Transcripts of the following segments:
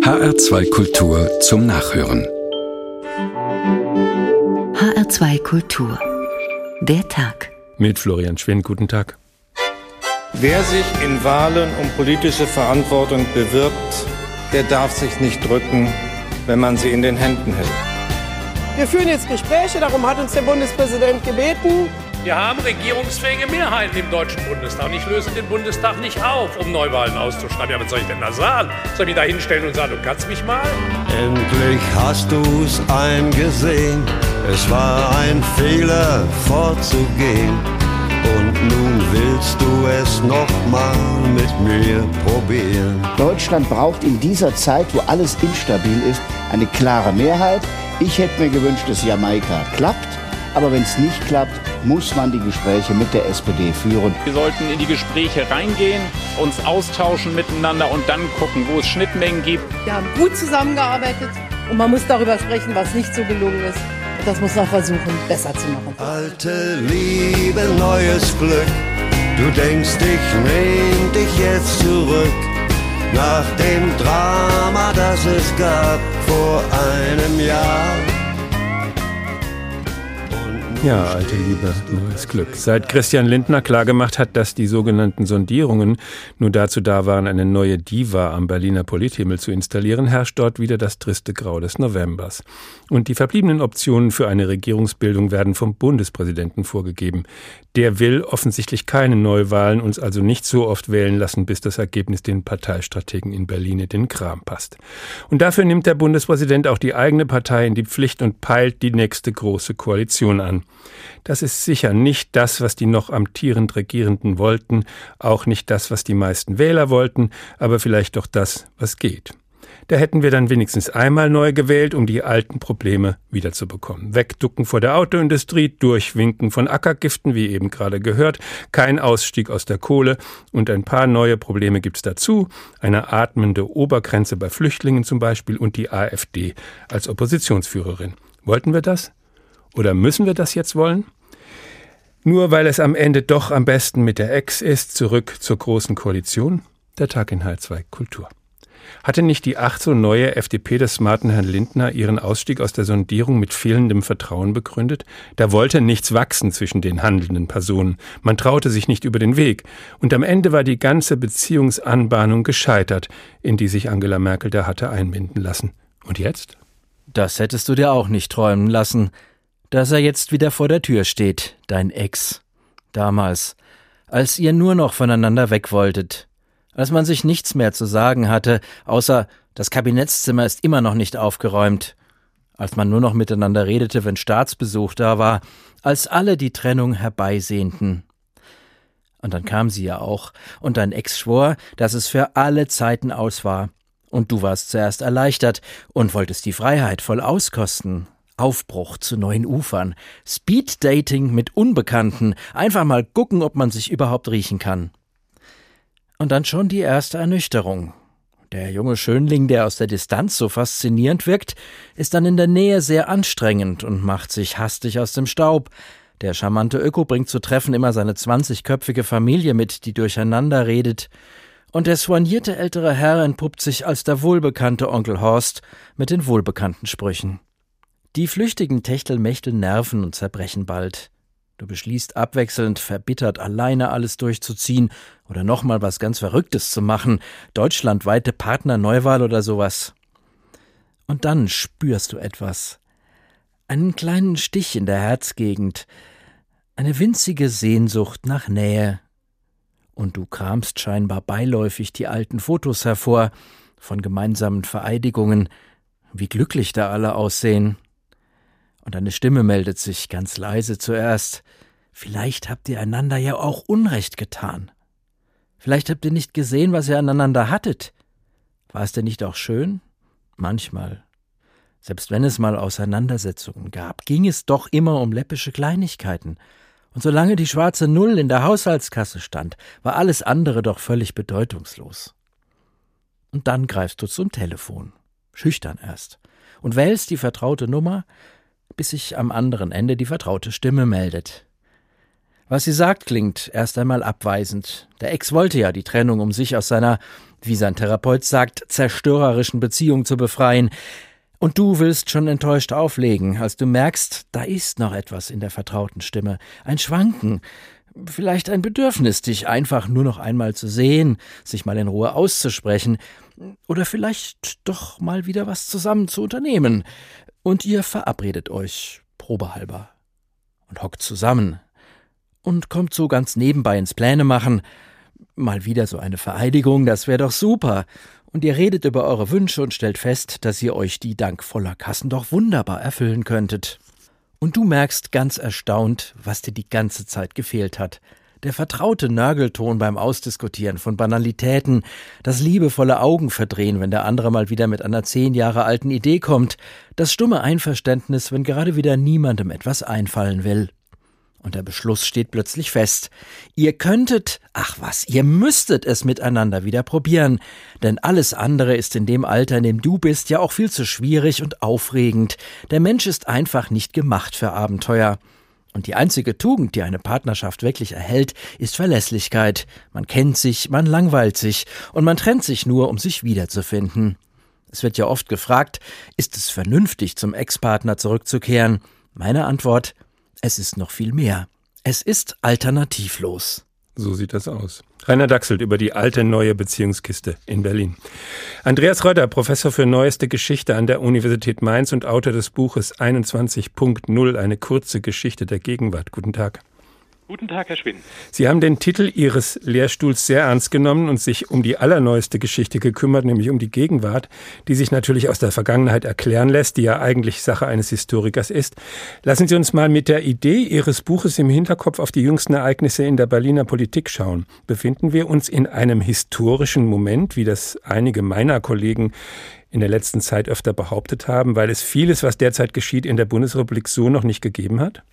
HR2 Kultur zum Nachhören. HR2 Kultur. Der Tag. Mit Florian Schwind, guten Tag. Wer sich in Wahlen um politische Verantwortung bewirbt, der darf sich nicht drücken, wenn man sie in den Händen hält. Wir führen jetzt Gespräche, darum hat uns der Bundespräsident gebeten. Wir haben regierungsfähige Mehrheiten im Deutschen Bundestag und ich löse den Bundestag nicht auf, um Neuwahlen auszuschreiben. Ja, was soll ich denn da sagen? Soll ich mich da hinstellen und sagen, du kannst mich mal? Endlich hast du's eingesehen, es war ein Fehler vorzugehen. Und nun willst du es noch mal mit mir probieren. Deutschland braucht in dieser Zeit, wo alles instabil ist, eine klare Mehrheit. Ich hätte mir gewünscht, dass Jamaika klappt. Aber wenn es nicht klappt, muss man die Gespräche mit der SPD führen. Wir sollten in die Gespräche reingehen, uns austauschen miteinander und dann gucken, wo es Schnittmengen gibt. Wir haben gut zusammengearbeitet und man muss darüber sprechen, was nicht so gelungen ist. Und das muss man versuchen, besser zu machen. Alte Liebe, neues Glück. Du denkst, ich nehm dich jetzt zurück. Nach dem Drama, das es gab vor einem Jahr. Ja, alte Liebe, neues Glück. Seit Christian Lindner klargemacht hat, dass die sogenannten Sondierungen nur dazu da waren, eine neue Diva am Berliner Polithimmel zu installieren, herrscht dort wieder das triste Grau des Novembers. Und die verbliebenen Optionen für eine Regierungsbildung werden vom Bundespräsidenten vorgegeben. Der will offensichtlich keine Neuwahlen, uns also nicht so oft wählen lassen, bis das Ergebnis den Parteistrategen in Berlin in den Kram passt. Und dafür nimmt der Bundespräsident auch die eigene Partei in die Pflicht und peilt die nächste große Koalition an. Das ist sicher nicht das, was die noch amtierend Regierenden wollten, auch nicht das, was die meisten Wähler wollten, aber vielleicht doch das, was geht. Da hätten wir dann wenigstens einmal neu gewählt, um die alten Probleme wiederzubekommen. Wegducken vor der Autoindustrie, Durchwinken von Ackergiften, wie eben gerade gehört, kein Ausstieg aus der Kohle und ein paar neue Probleme gibt's dazu, eine atmende Obergrenze bei Flüchtlingen zum Beispiel und die AfD als Oppositionsführerin. Wollten wir das? Oder müssen wir das jetzt wollen? Nur weil es am Ende doch am besten mit der Ex ist, zurück zur Großen Koalition? Der Tag in HR2 Kultur. Hatte nicht die ach so neue FDP des smarten Herrn Lindner ihren Ausstieg aus der Sondierung mit fehlendem Vertrauen begründet? Da wollte nichts wachsen zwischen den handelnden Personen. Man traute sich nicht über den Weg. Und am Ende war die ganze Beziehungsanbahnung gescheitert, in die sich Angela Merkel da hatte einbinden lassen. Und jetzt? Das hättest du dir auch nicht träumen lassen, dass er jetzt wieder vor der Tür steht, dein Ex. Damals, als ihr nur noch voneinander weg wolltet. Als man sich nichts mehr zu sagen hatte, außer das Kabinettszimmer ist immer noch nicht aufgeräumt. Als man nur noch miteinander redete, wenn Staatsbesuch da war. Als alle die Trennung herbeisehnten. Und dann kam sie ja auch. Und dein Ex schwor, dass es für alle Zeiten aus war. Und du warst zuerst erleichtert und wolltest die Freiheit voll auskosten. Aufbruch zu neuen Ufern, Speeddating mit Unbekannten, einfach mal gucken, ob man sich überhaupt riechen kann. Und dann schon die erste Ernüchterung. Der junge Schönling, der aus der Distanz so faszinierend wirkt, ist dann in der Nähe sehr anstrengend und macht sich hastig aus dem Staub. Der charmante Öko bringt zu Treffen immer seine 20-köpfige Familie mit, die durcheinander redet. Und der soignierte ältere Herr entpuppt sich als der wohlbekannte Onkel Horst mit den wohlbekannten Sprüchen. Die flüchtigen Techtelmechtel nerven und zerbrechen bald. Du beschließt abwechselnd, verbittert alleine alles durchzuziehen oder nochmal was ganz Verrücktes zu machen, deutschlandweite Partnerneuwahl oder sowas. Und dann spürst du etwas. Einen kleinen Stich in der Herzgegend, eine winzige Sehnsucht nach Nähe. Und du kramst scheinbar beiläufig die alten Fotos hervor, von gemeinsamen Vereidigungen, wie glücklich da alle aussehen. Und eine Stimme meldet sich, ganz leise zuerst. Vielleicht habt ihr einander ja auch Unrecht getan. Vielleicht habt ihr nicht gesehen, was ihr aneinander hattet. War es denn nicht auch schön? Manchmal. Selbst wenn es mal Auseinandersetzungen gab, ging es doch immer um läppische Kleinigkeiten. Und solange die schwarze Null in der Haushaltskasse stand, war alles andere doch völlig bedeutungslos. Und dann greifst du zum Telefon, schüchtern erst, und wählst die vertraute Nummer, bis sich am anderen Ende die vertraute Stimme meldet. Was sie sagt, klingt erst einmal abweisend. Der Ex wollte ja die Trennung, um sich aus seiner wie sein Therapeut sagt, zerstörerischen Beziehungen zu befreien. Und du willst schon enttäuscht auflegen, als du merkst, da ist noch etwas in der vertrauten Stimme, ein Schwanken, vielleicht ein Bedürfnis, dich einfach nur noch einmal zu sehen, sich mal in Ruhe auszusprechen oder vielleicht doch mal wieder was zusammen zu unternehmen. Und ihr verabredet euch, probehalber, und hockt zusammen und kommt so ganz nebenbei ins Pläne machen. Mal wieder so eine Vereidigung, das wäre doch super. Und ihr redet über eure Wünsche und stellt fest, dass ihr euch die dank voller Kassen doch wunderbar erfüllen könntet. Und du merkst ganz erstaunt, was dir die ganze Zeit gefehlt hat. Der vertraute Nörgelton beim Ausdiskutieren von Banalitäten, das liebevolle Augenverdrehen, wenn der andere mal wieder mit einer 10 Jahre alten Idee kommt, das stumme Einverständnis, wenn gerade wieder niemandem etwas einfallen will. Und der Beschluss steht plötzlich fest. Ihr könntet, ihr müsstet es miteinander wieder probieren. Denn alles andere ist in dem Alter, in dem du bist, ja auch viel zu schwierig und aufregend. Der Mensch ist einfach nicht gemacht für Abenteuer. Und die einzige Tugend, die eine Partnerschaft wirklich erhält, ist Verlässlichkeit. Man kennt sich, man langweilt sich und man trennt sich nur, um sich wiederzufinden. Es wird ja oft gefragt, ist es vernünftig, zum Ex-Partner zurückzukehren? Meine Antwort: Es ist noch viel mehr. Es ist alternativlos. So sieht das aus. Rainer Dachselt über die alte neue Beziehungskiste in Berlin. Andreas Rötter, Professor für Neueste Geschichte an der Universität Mainz und Autor des Buches 21.0, eine kurze Geschichte der Gegenwart. Guten Tag. Guten Tag, Herr Schwinn. Sie haben den Titel Ihres Lehrstuhls sehr ernst genommen und sich um die allerneueste Geschichte gekümmert, nämlich um die Gegenwart, die sich natürlich aus der Vergangenheit erklären lässt, die ja eigentlich Sache eines Historikers ist. Lassen Sie uns mal mit der Idee Ihres Buches im Hinterkopf auf die jüngsten Ereignisse in der Berliner Politik schauen. Befinden wir uns in einem historischen Moment, wie das einige meiner Kollegen in der letzten Zeit öfter behauptet haben, weil es vieles, was derzeit geschieht, in der Bundesrepublik so noch nicht gegeben hat?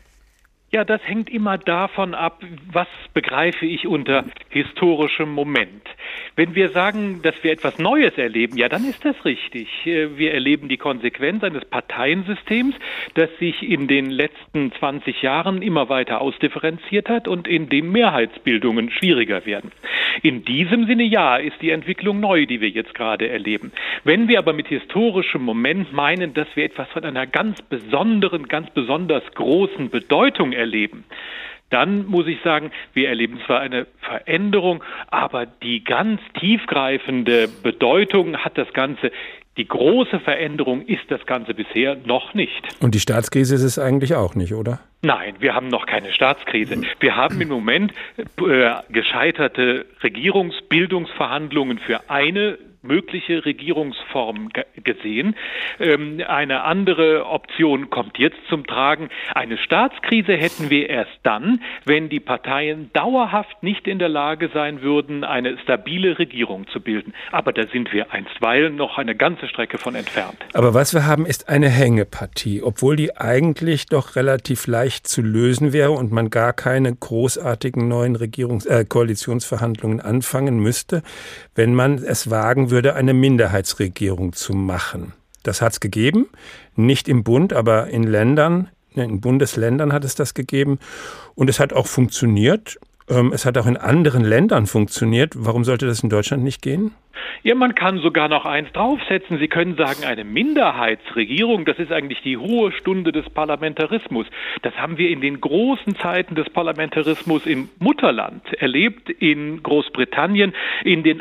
Ja, das hängt immer davon ab, was begreife ich unter historischem Moment. Wenn wir sagen, dass wir etwas Neues erleben, ja, dann ist das richtig. Wir erleben die Konsequenz eines Parteiensystems, das sich in den letzten 20 Jahren immer weiter ausdifferenziert hat und in dem Mehrheitsbildungen schwieriger werden. In diesem Sinne, ja, ist die Entwicklung neu, die wir jetzt gerade erleben. Wenn wir aber mit historischem Moment meinen, dass wir etwas von einer ganz besonderen, ganz besonders großen Bedeutung erleben, dann muss ich sagen, wir erleben zwar eine Veränderung, aber die ganz tiefgreifende Bedeutung hat das Ganze. Die große Veränderung ist das Ganze bisher noch nicht. Und die Staatskrise ist es eigentlich auch nicht, oder? Nein, wir haben noch keine Staatskrise. Wir haben im Moment gescheiterte Regierungsbildungsverhandlungen für eine mögliche Regierungsform gesehen. Eine andere Option kommt jetzt zum Tragen. Eine Staatskrise hätten wir erst dann, wenn die Parteien dauerhaft nicht in der Lage sein würden, eine stabile Regierung zu bilden. Aber da sind wir einstweilen noch eine ganze Strecke von entfernt. Aber was wir haben, ist eine Hängepartie, obwohl die eigentlich doch relativ leicht zu lösen wäre und man gar keine großartigen neuen Koalitionsverhandlungen anfangen müsste, wenn man es wagen würde, eine Minderheitsregierung zu machen. Das hat es gegeben, nicht im Bund, aber in Ländern, in Bundesländern hat es das gegeben und es hat auch funktioniert. Es hat auch in anderen Ländern funktioniert. Warum sollte das in Deutschland nicht gehen? Ja, man kann sogar noch eins draufsetzen. Sie können sagen, eine Minderheitsregierung, das ist eigentlich die hohe Stunde des Parlamentarismus. Das haben wir in den großen Zeiten des Parlamentarismus im Mutterland erlebt, in Großbritannien in den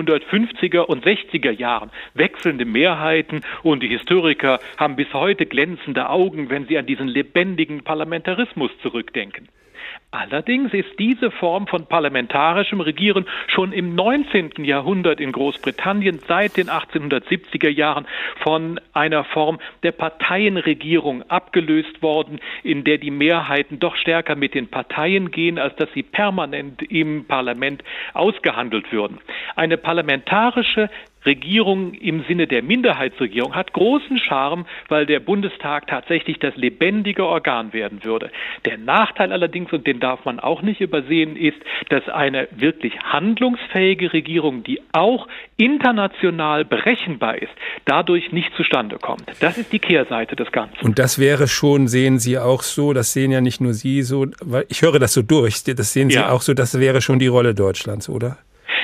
1850er und 60er Jahren. Wechselnde Mehrheiten und die Historiker haben bis heute glänzende Augen, wenn sie an diesen lebendigen Parlamentarismus zurückdenken. Allerdings ist diese Form von parlamentarischem Regieren schon im 19. Jahrhundert in Großbritannien seit den 1870er Jahren von einer Form der Parteienregierung abgelöst worden, in der die Mehrheiten doch stärker mit den Parteien gehen, als dass sie permanent im Parlament ausgehandelt würden. Eine parlamentarische Regierung im Sinne der Minderheitsregierung hat großen Charme, weil der Bundestag tatsächlich das lebendige Organ werden würde. Der Nachteil allerdings, und den darf man auch nicht übersehen, ist, dass eine wirklich handlungsfähige Regierung, die auch international berechenbar ist, dadurch nicht zustande kommt. Das ist die Kehrseite des Ganzen. Und das wäre schon, sehen Sie auch so, das sehen ja nicht nur Sie so, weil ich höre das so durch, das sehen Sie auch so, das wäre schon die Rolle Deutschlands, oder?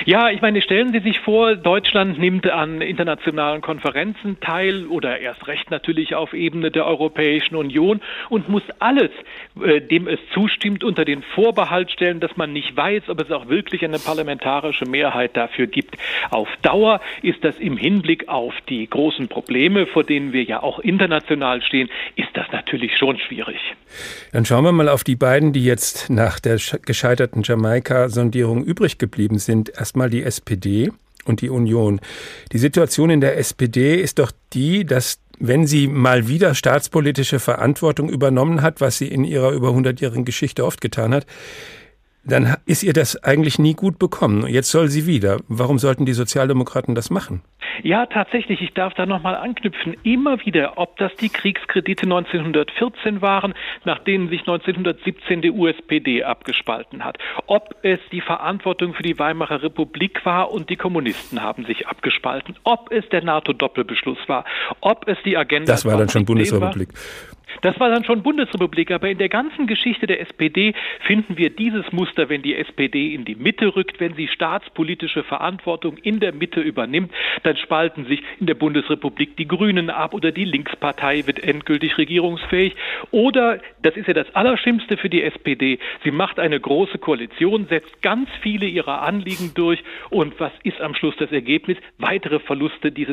Ja, ich meine, stellen Sie sich vor, Deutschland nimmt an internationalen Konferenzen teil oder erst recht natürlich auf Ebene der Europäischen Union und muss alles, dem es zustimmt, unter den Vorbehalt stellen, dass man nicht weiß, ob es auch wirklich eine parlamentarische Mehrheit dafür gibt. Auf Dauer ist das im Hinblick auf die großen Probleme, vor denen wir ja auch international stehen, ist das natürlich schon schwierig. Dann schauen wir mal auf die beiden, die jetzt nach der gescheiterten Jamaika-Sondierung übrig geblieben sind. Erstmal die SPD und die Union. Die Situation in der SPD ist doch die, dass, wenn sie mal wieder staatspolitische Verantwortung übernommen hat, was sie in ihrer über 100-jährigen Geschichte oft getan hat, dann ist ihr das eigentlich nie gut bekommen. Jetzt soll sie wieder. Warum sollten die Sozialdemokraten das machen? Ja, tatsächlich, ich darf da nochmal anknüpfen. Immer wieder, ob das die Kriegskredite 1914 waren, nach denen sich 1917 die USPD abgespalten hat, ob es die Verantwortung für die Weimarer Republik war und die Kommunisten haben sich abgespalten, ob es der NATO-Doppelbeschluss war, ob es die Agenda... Das war dann schon Bundesrepublik. Das war dann schon Bundesrepublik, aber in der ganzen Geschichte der SPD finden wir dieses Muster, wenn die SPD in die Mitte rückt, wenn sie staatspolitische Verantwortung in der Mitte übernimmt, dann spalten sich in der Bundesrepublik die Grünen ab oder die Linkspartei wird endgültig regierungsfähig. Oder, das ist ja das Allerschlimmste für die SPD, sie macht eine große Koalition, setzt ganz viele ihrer Anliegen durch und was ist am Schluss das Ergebnis? Weitere Verluste, diese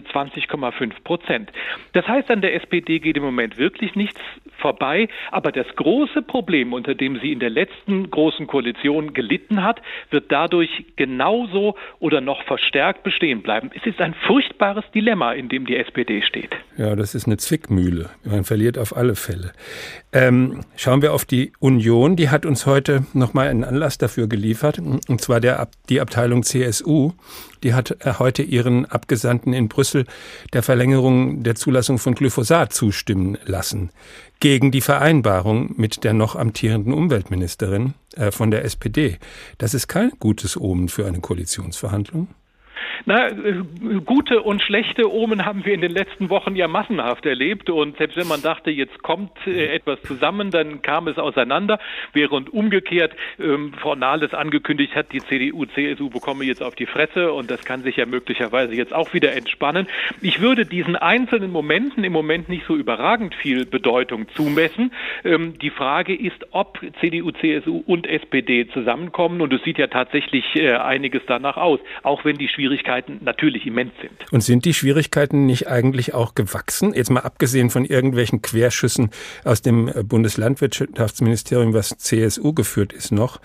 20,5%. Das heißt, an der SPD geht im Moment wirklich nichts vorbei, aber das große Problem, unter dem sie in der letzten großen Koalition gelitten hat, wird dadurch genauso oder noch verstärkt bestehen bleiben. Es ist ein furchtbares Dilemma, in dem die SPD steht. Ja, das ist eine Zwickmühle. Man verliert auf alle Fälle. Schauen wir auf die Union. Die hat uns heute nochmal einen Anlass dafür geliefert, und zwar die Abteilung CSU. Die hat heute ihren Abgesandten in Brüssel der Verlängerung der Zulassung von Glyphosat zustimmen lassen. Gegen die Vereinbarung mit der noch amtierenden Umweltministerin von der SPD. Das ist kein gutes Omen für eine Koalitionsverhandlung. Na, gute und schlechte Omen haben wir in den letzten Wochen ja massenhaft erlebt und selbst wenn man dachte, jetzt kommt etwas zusammen, dann kam es auseinander, während umgekehrt Frau Nahles angekündigt hat, die CDU, CSU bekomme jetzt auf die Fresse und das kann sich ja möglicherweise jetzt auch wieder entspannen. Ich würde diesen einzelnen Momenten im Moment nicht so überragend viel Bedeutung zumessen. Die Frage ist, ob CDU, CSU und SPD zusammenkommen und es sieht ja tatsächlich einiges danach aus, auch wenn die Schwierigkeiten natürlich immens sind. Und sind die Schwierigkeiten nicht eigentlich auch gewachsen? Jetzt mal abgesehen von irgendwelchen Querschüssen aus dem Bundeslandwirtschaftsministerium, was CSU geführt ist noch.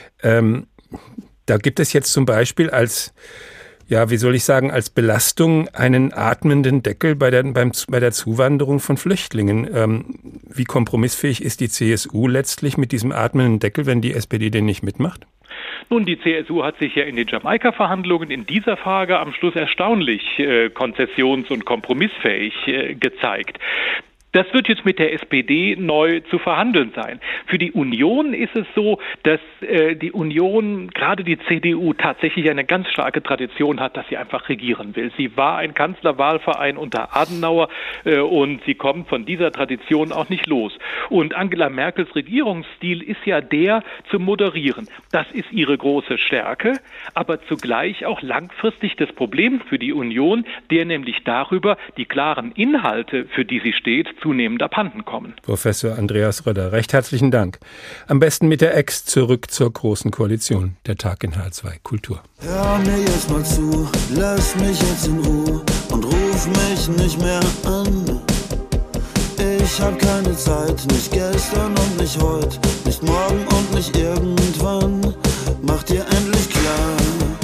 Da gibt es jetzt zum Beispiel als Belastung einen atmenden Deckel bei der Zuwanderung von Flüchtlingen. Wie kompromissfähig ist die CSU letztlich mit diesem atmenden Deckel, wenn die SPD den nicht mitmacht? Nun, die CSU hat sich ja in den Jamaika-Verhandlungen in dieser Frage am Schluss erstaunlich konzessions- und kompromissfähig gezeigt. Das wird jetzt mit der SPD neu zu verhandeln sein. Für die Union ist es so, dass die Union, gerade die CDU, tatsächlich eine ganz starke Tradition hat, dass sie einfach regieren will. Sie war ein Kanzlerwahlverein unter Adenauer und sie kommt von dieser Tradition auch nicht los. Und Angela Merkels Regierungsstil ist ja der, zu moderieren. Das ist ihre große Stärke, aber zugleich auch langfristig das Problem für die Union, der nämlich darüber die klaren Inhalte, für die sie steht, zunehmend abhanden kommen. Professor Andreas Röder, recht herzlichen Dank. Am besten mit der Ex zurück zur Großen Koalition. Der Tag in H2 Kultur. Hör mir jetzt mal zu, lass mich jetzt in Ruhe und ruf mich nicht mehr an. Ich hab keine Zeit, nicht gestern und nicht heute, nicht morgen und nicht irgendwann. Mach dir endlich klar,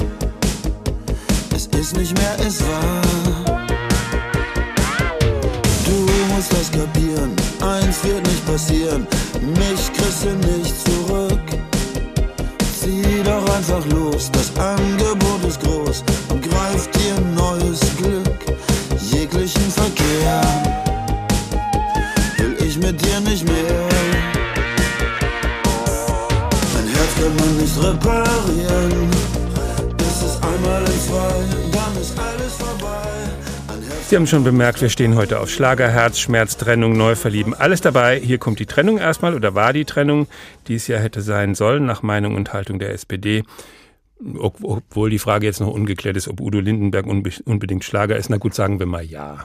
es ist nicht mehr, es war. Du musst das kapieren, eins wird nicht passieren, mich kriegst du nicht zurück. Zieh doch einfach los, das Angebot ist groß und greif dir neues Glück. Jeglichen Verkehr will ich mit dir nicht mehr. Mein Herz kann man nicht reparieren, ist es einmal in zwei, dann ist alles vorbei. Sie haben schon bemerkt, wir stehen heute auf Schlager, Herzschmerz, Trennung, Neuverlieben. Alles dabei. Hier kommt die Trennung erstmal oder war die Trennung, die es ja hätte sein sollen, nach Meinung und Haltung der SPD. Obwohl die Frage jetzt noch ungeklärt ist, ob Udo Lindenberg unbedingt Schlager ist. Na gut, sagen wir mal ja.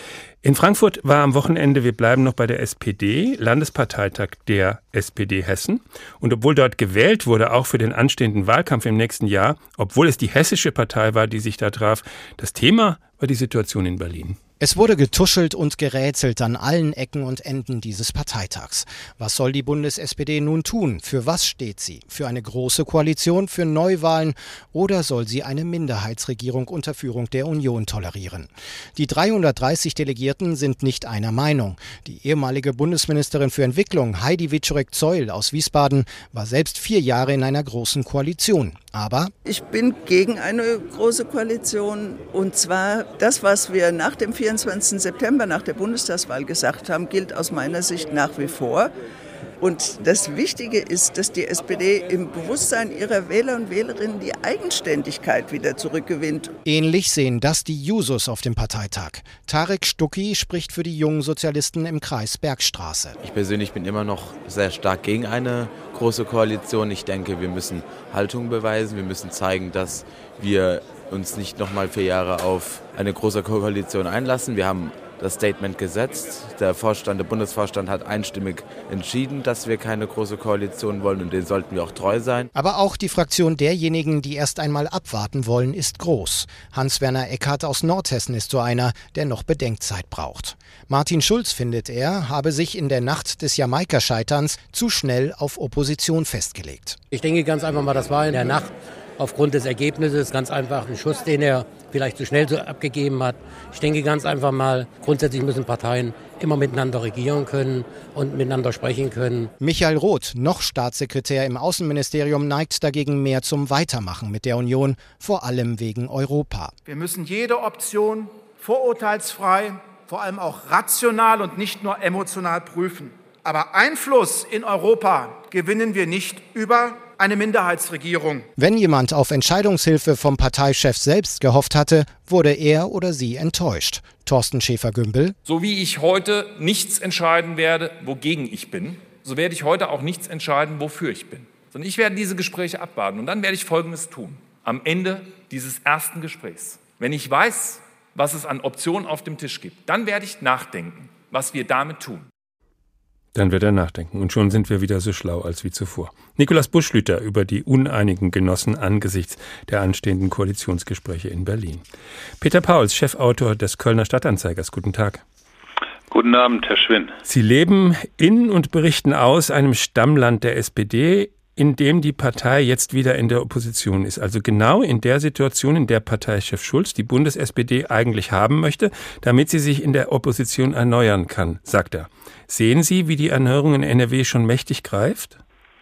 In Frankfurt war am Wochenende, wir bleiben noch bei der SPD, Landesparteitag der SPD Hessen. Und obwohl dort gewählt wurde, auch für den anstehenden Wahlkampf im nächsten Jahr, obwohl es die hessische Partei war, die sich da traf, das Thema war die Situation in Berlin. Es wurde getuschelt und gerätselt an allen Ecken und Enden dieses Parteitags. Was soll die Bundes-SPD nun tun? Für was steht sie? Für eine große Koalition, für Neuwahlen oder soll sie eine Minderheitsregierung unter Führung der Union tolerieren? Die 330 Delegierten sind nicht einer Meinung. Die ehemalige Bundesministerin für Entwicklung Heidi Wieczorek-Zeul aus Wiesbaden war selbst 4 Jahre in einer großen Koalition. Aber ich bin gegen eine große Koalition, und zwar das, was wir nach dem 24. September, nach der Bundestagswahl gesagt haben, gilt aus meiner Sicht nach wie vor. Und das Wichtige ist, dass die SPD im Bewusstsein ihrer Wähler und Wählerinnen die Eigenständigkeit wieder zurückgewinnt. Ähnlich sehen das die Jusos auf dem Parteitag. Tarek Stucki spricht für die jungen Sozialisten im Kreis Bergstraße. Ich persönlich bin immer noch sehr stark gegen eine große Koalition. Ich denke, wir müssen Haltung beweisen. Wir müssen zeigen, dass wir uns nicht nochmal 4 Jahre auf eine große Koalition einlassen. Wir haben das Statement gesetzt. Der Bundesvorstand hat einstimmig entschieden, dass wir keine große Koalition wollen, und denen sollten wir auch treu sein. Aber auch die Fraktion derjenigen, die erst einmal abwarten wollen, ist groß. Hans-Werner Eckhardt aus Nordhessen ist so einer, der noch Bedenkzeit braucht. Martin Schulz findet, er habe sich in der Nacht des Jamaika-Scheiterns zu schnell auf Opposition festgelegt. Ich denke ganz einfach mal, das war in der Nacht aufgrund des Ergebnisses ganz einfach ein Schuss, den er vielleicht zu schnell abgegeben hat. Ich denke ganz einfach mal, grundsätzlich müssen Parteien immer miteinander regieren können und miteinander sprechen können. Michael Roth, noch Staatssekretär im Außenministerium, neigt dagegen mehr zum Weitermachen mit der Union, vor allem wegen Europa. Wir müssen jede Option vorurteilsfrei, vor allem auch rational und nicht nur emotional prüfen. Aber Einfluss in Europa gewinnen wir nicht über eine Minderheitsregierung. Wenn jemand auf Entscheidungshilfe vom Parteichef selbst gehofft hatte, wurde er oder sie enttäuscht. Thorsten Schäfer-Gümbel. So wie ich heute nichts entscheiden werde, wogegen ich bin, so werde ich heute auch nichts entscheiden, wofür ich bin. Sondern ich werde diese Gespräche abwarten, und dann werde ich Folgendes tun. Am Ende dieses ersten Gesprächs, wenn ich weiß, was es an Optionen auf dem Tisch gibt, dann werde ich nachdenken, was wir damit tun. Dann wird er nachdenken, und schon sind wir wieder so schlau als wie zuvor. Nikolaus Buschlüter über die uneinigen Genossen angesichts der anstehenden Koalitionsgespräche in Berlin. Peter Pauls, Chefautor des Kölner Stadtanzeigers. Guten Tag. Guten Abend, Herr Schwinn. Sie leben in und berichten aus einem Stammland der SPD, in dem die Partei jetzt wieder in der Opposition ist. Also genau in der Situation, in der Parteichef Schulz die Bundes-SPD eigentlich haben möchte, damit sie sich in der Opposition erneuern kann, sagt er. Sehen Sie, wie die Erneuerung in NRW schon mächtig greift?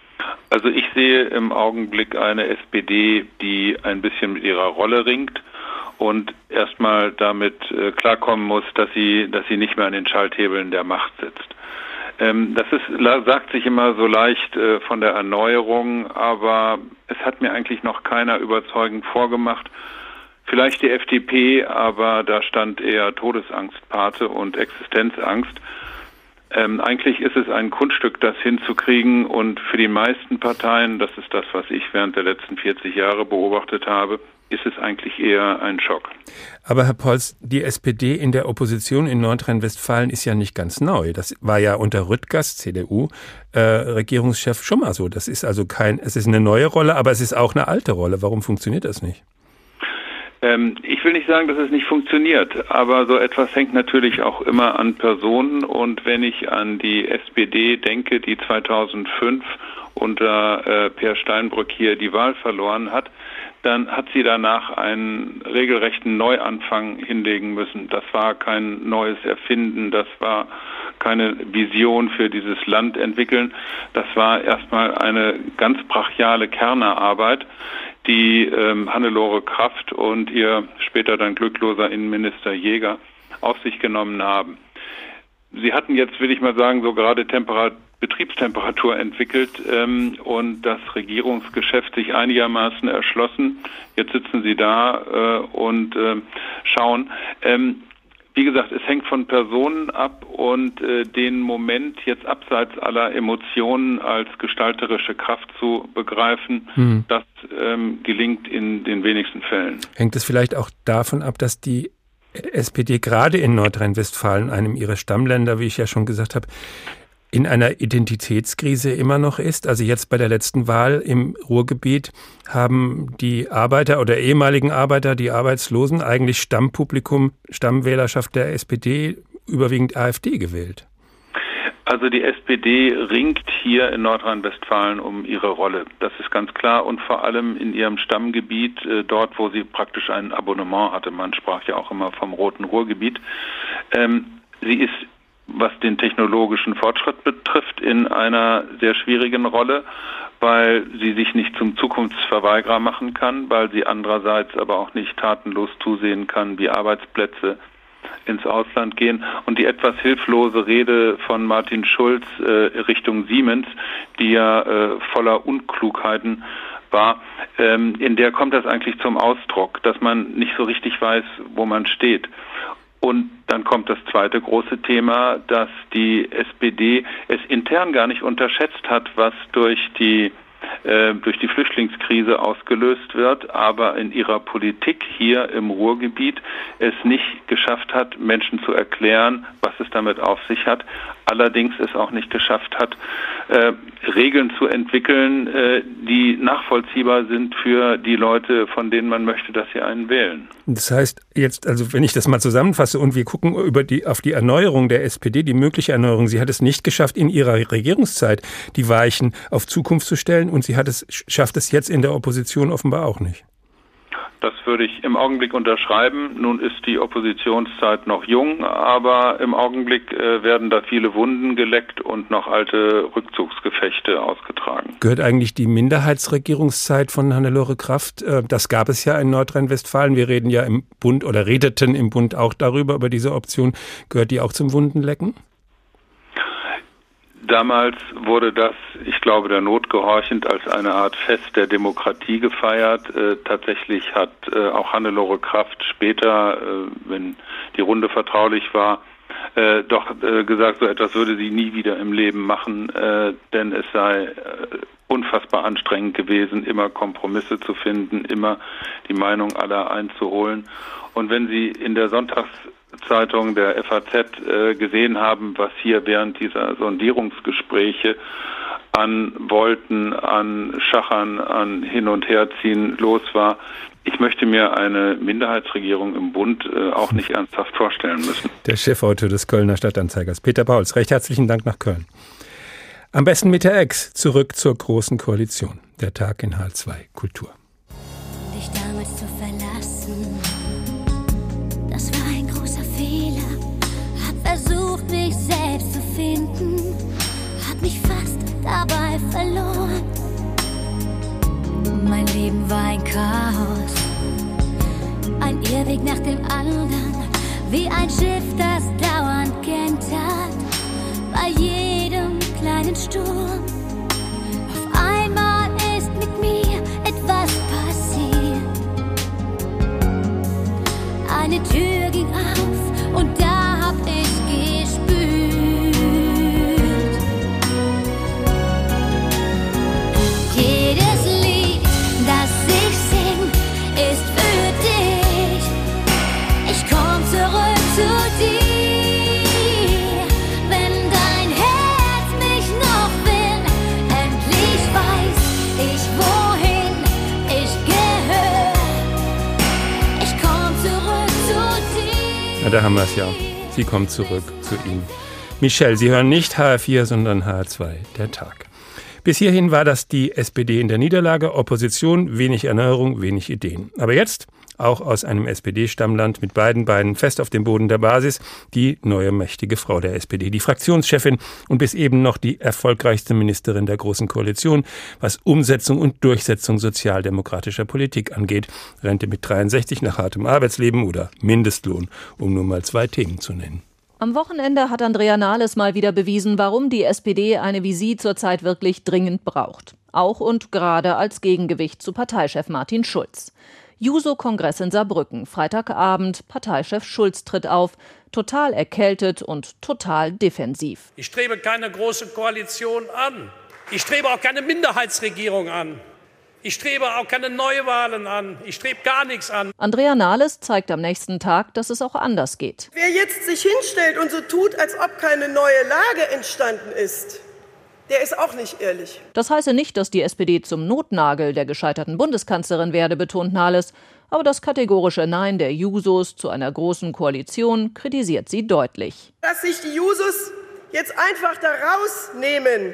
Also ich sehe im Augenblick eine SPD, die ein bisschen mit ihrer Rolle ringt und erstmal damit klarkommen muss, dass sie nicht mehr an den Schalthebeln der Macht sitzt. Sagt sich immer so leicht von der Erneuerung, aber es hat mir eigentlich noch keiner überzeugend vorgemacht. Vielleicht die FDP, aber da stand eher Todesangst Pate und Existenzangst. Eigentlich ist es ein Kunststück, das hinzukriegen, und für die meisten Parteien, das ist das, was ich während der letzten 40 Jahre beobachtet habe, ist es eigentlich eher ein Schock. Aber Herr Polz, die SPD in der Opposition in Nordrhein-Westfalen ist ja nicht ganz neu. Das war ja unter Rüttgers, CDU, Regierungschef schon mal so. Das ist also es ist eine neue Rolle, aber es ist auch eine alte Rolle. Warum funktioniert das nicht? Ich will nicht sagen, dass es nicht funktioniert, aber so etwas hängt natürlich auch immer an Personen, und wenn ich an die SPD denke, die 2005 unter Per Steinbrück hier die Wahl verloren hat, dann hat sie danach einen regelrechten Neuanfang hinlegen müssen. Das war kein neues Erfinden, das war keine Vision für dieses Land entwickeln. Das war erstmal eine ganz brachiale Kernerarbeit, die Hannelore Kraft und ihr später dann glückloser Innenminister Jäger auf sich genommen haben. Sie hatten jetzt, will ich mal sagen, so gerade Betriebstemperatur entwickelt und das Regierungsgeschäft sich einigermaßen erschlossen. Jetzt sitzen Sie da und schauen. Wie gesagt, es hängt von Personen ab und den Moment jetzt abseits aller Emotionen als gestalterische Kraft zu begreifen, das gelingt in den wenigsten Fällen. Hängt es vielleicht auch davon ab, dass die SPD gerade in Nordrhein-Westfalen, einem ihrer Stammländer, wie ich ja schon gesagt habe, in einer Identitätskrise immer noch ist? Also jetzt bei der letzten Wahl im Ruhrgebiet haben die Arbeiter oder ehemaligen Arbeiter, die Arbeitslosen, eigentlich Stammpublikum, Stammwählerschaft der SPD, überwiegend AfD gewählt. Also die SPD ringt hier in Nordrhein-Westfalen um ihre Rolle. Das ist ganz klar und vor allem in ihrem Stammgebiet, dort, wo sie praktisch ein Abonnement hatte. Man sprach ja auch immer vom Roten Ruhrgebiet. Sie ist, was den technologischen Fortschritt betrifft, in einer sehr schwierigen Rolle, weil sie sich nicht zum Zukunftsverweigerer machen kann, weil sie andererseits aber auch nicht tatenlos zusehen kann, wie Arbeitsplätze ins Ausland gehen. Und die etwas hilflose Rede von Martin Schulz Richtung Siemens, die ja voller Unklugheiten war, in der kommt das eigentlich zum Ausdruck, dass man nicht so richtig weiß, wo man steht. Und dann kommt das zweite große Thema, dass die SPD es intern gar nicht unterschätzt hat, was durch die Flüchtlingskrise ausgelöst wird, aber in ihrer Politik hier im Ruhrgebiet es nicht geschafft hat, Menschen zu erklären, was es damit auf sich hat. Allerdings es auch nicht geschafft hat, Regeln zu entwickeln, die nachvollziehbar sind für die Leute, von denen man möchte, dass sie einen wählen. Das heißt jetzt, also wenn ich das mal zusammenfasse und wir gucken auf die Erneuerung der SPD, die mögliche Erneuerung, sie hat es nicht geschafft, in ihrer Regierungszeit die Weichen auf Zukunft zu stellen und sie schafft es jetzt in der Opposition offenbar auch nicht. Das würde ich im Augenblick unterschreiben. Nun ist die Oppositionszeit noch jung, aber im Augenblick werden da viele Wunden geleckt und noch alte Rückzugsgefechte ausgetragen. Gehört eigentlich die Minderheitsregierungszeit von Hannelore Kraft? Das gab es ja in Nordrhein-Westfalen. Wir reden ja im Bund oder redeten im Bund auch darüber, über diese Option. Gehört die auch zum Wundenlecken? Damals wurde das, ich glaube, der Not gehorchend als eine Art Fest der Demokratie gefeiert. Tatsächlich hat auch Hannelore Kraft später, wenn die Runde vertraulich war, doch gesagt, so etwas würde sie nie wieder im Leben machen, denn es sei unfassbar anstrengend gewesen, immer Kompromisse zu finden, immer die Meinung aller einzuholen. Und wenn Sie in der Sonntagszeitung der FAZ gesehen haben, was hier während dieser Sondierungsgespräche an Volten, an Schachern, an Hin- und Herziehen los war. Ich möchte mir eine Minderheitsregierung im Bund auch nicht ernsthaft vorstellen müssen. Der Chefautor des Kölner Stadtanzeigers, Peter Pauls, recht herzlichen Dank nach Köln. Am besten mit der Ex, zurück zur Großen Koalition. Der Tag in H2 Kultur. Dich damals zu verlassen, das war ein großer Fehler. Hab versucht, mich selbst zu finden, hab mich fast dabei verloren. Mein Leben war ein Chaos, ein Irrweg nach dem anderen, wie ein Schiff, das dauernd kentert. Bei jedem kleinen Sturm, auf einmal ist mit mir etwas passiert. Eine Tür ging auf und da hab ich gespürt. Jedes Lied, das ich sing, ist für dich. Ich komm zurück zu dir. Ja, da haben wir es ja. Sie kommt zurück zu ihm. Michelle, Sie hören nicht HR4, sondern HR2, der Tag. Bis hierhin war das die SPD in der Niederlage, Opposition, wenig Erneuerung, wenig Ideen. Aber jetzt, auch aus einem SPD-Stammland mit beiden Beinen fest auf dem Boden der Basis, die neue mächtige Frau der SPD, die Fraktionschefin und bis eben noch die erfolgreichste Ministerin der Großen Koalition, was Umsetzung und Durchsetzung sozialdemokratischer Politik angeht. Rente mit 63 nach hartem Arbeitsleben oder Mindestlohn, um nur mal 2 Themen zu nennen. Am Wochenende hat Andrea Nahles mal wieder bewiesen, warum die SPD eine wie sie zurzeit wirklich dringend braucht. Auch und gerade als Gegengewicht zu Parteichef Martin Schulz. Juso-Kongress in Saarbrücken, Freitagabend, Parteichef Schulz tritt auf, total erkältet und total defensiv. Ich strebe keine große Koalition an. Ich strebe auch keine Minderheitsregierung an. Ich strebe auch keine Neuwahlen an. Ich strebe gar nichts an. Andrea Nahles zeigt am nächsten Tag, dass es auch anders geht. Wer jetzt sich hinstellt und so tut, als ob keine neue Lage entstanden ist, der ist auch nicht ehrlich. Das heiße nicht, dass die SPD zum Notnagel der gescheiterten Bundeskanzlerin werde, betont Nahles. Aber das kategorische Nein der Jusos zu einer großen Koalition kritisiert sie deutlich. Dass sich die Jusos jetzt einfach da rausnehmen,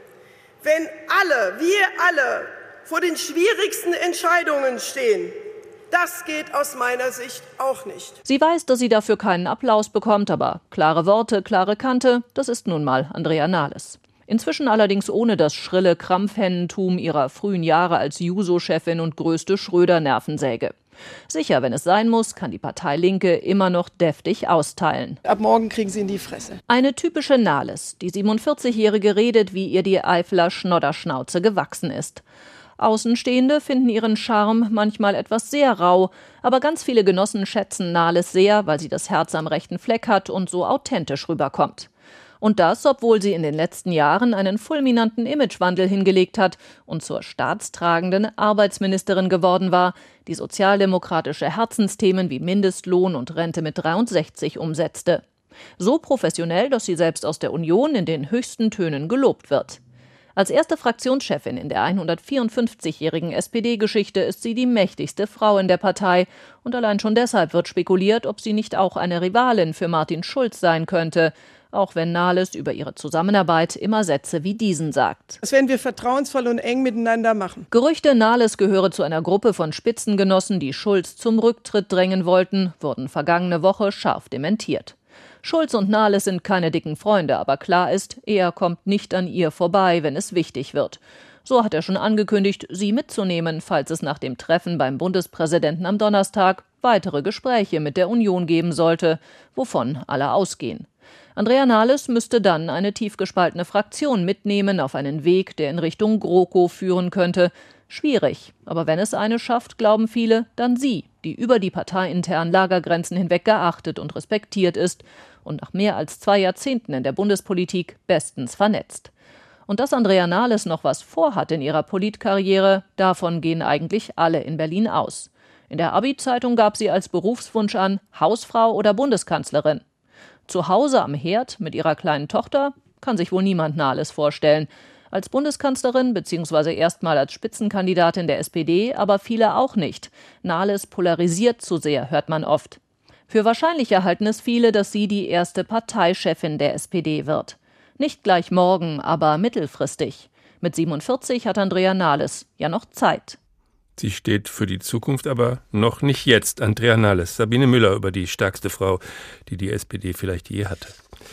wenn wir alle, vor den schwierigsten Entscheidungen stehen. Das geht aus meiner Sicht auch nicht. Sie weiß, dass sie dafür keinen Applaus bekommt, aber klare Worte, klare Kante, das ist nun mal Andrea Nahles. Inzwischen allerdings ohne das schrille Krampfhennentum ihrer frühen Jahre als Juso-Chefin und größte Schröder-Nervensäge. Sicher, wenn es sein muss, kann die Partei Linke immer noch deftig austeilen. Ab morgen kriegen sie in die Fresse. Eine typische Nahles. Die 47-Jährige redet, wie ihr die Eifler Schnodderschnauze gewachsen ist. Außenstehende finden ihren Charme manchmal etwas sehr rau, aber ganz viele Genossen schätzen Nahles sehr, weil sie das Herz am rechten Fleck hat und so authentisch rüberkommt. Und das, obwohl sie in den letzten Jahren einen fulminanten Imagewandel hingelegt hat und zur staatstragenden Arbeitsministerin geworden war, die sozialdemokratische Herzensthemen wie Mindestlohn und Rente mit 63 umsetzte. So professionell, dass sie selbst aus der Union in den höchsten Tönen gelobt wird. Als erste Fraktionschefin in der 154-jährigen SPD-Geschichte ist sie die mächtigste Frau in der Partei. Und allein schon deshalb wird spekuliert, ob sie nicht auch eine Rivalin für Martin Schulz sein könnte. Auch wenn Nahles über ihre Zusammenarbeit immer Sätze wie diesen sagt. Das werden wir vertrauensvoll und eng miteinander machen. Gerüchte, Nahles gehöre zu einer Gruppe von Spitzengenossen, die Schulz zum Rücktritt drängen wollten, wurden vergangene Woche scharf dementiert. Schulz und Nahles sind keine dicken Freunde, aber klar ist, er kommt nicht an ihr vorbei, wenn es wichtig wird. So hat er schon angekündigt, sie mitzunehmen, falls es nach dem Treffen beim Bundespräsidenten am Donnerstag weitere Gespräche mit der Union geben sollte, wovon alle ausgehen. Andrea Nahles müsste dann eine tief gespaltene Fraktion mitnehmen auf einen Weg, der in Richtung GroKo führen könnte. Schwierig, aber wenn es eine schafft, glauben viele, dann sie, die über die parteiinternen Lagergrenzen hinweg geachtet und respektiert ist und nach mehr als 2 Jahrzehnten in der Bundespolitik bestens vernetzt. Und dass Andrea Nahles noch was vorhat in ihrer Politkarriere, davon gehen eigentlich alle in Berlin aus. In der Abi-Zeitung gab sie als Berufswunsch an, Hausfrau oder Bundeskanzlerin. Zu Hause am Herd mit ihrer kleinen Tochter kann sich wohl niemand Nahles vorstellen. Als Bundeskanzlerin bzw. erstmal als Spitzenkandidatin der SPD, aber viele auch nicht. Nahles polarisiert zu sehr, hört man oft. Für wahrscheinlich halten es viele, dass sie die erste Parteichefin der SPD wird. Nicht gleich morgen, aber mittelfristig. Mit 47 hat Andrea Nahles ja noch Zeit. Sie steht für die Zukunft, aber noch nicht jetzt. Andrea Nahles, Sabine Müller über die stärkste Frau, die die SPD vielleicht je hatte.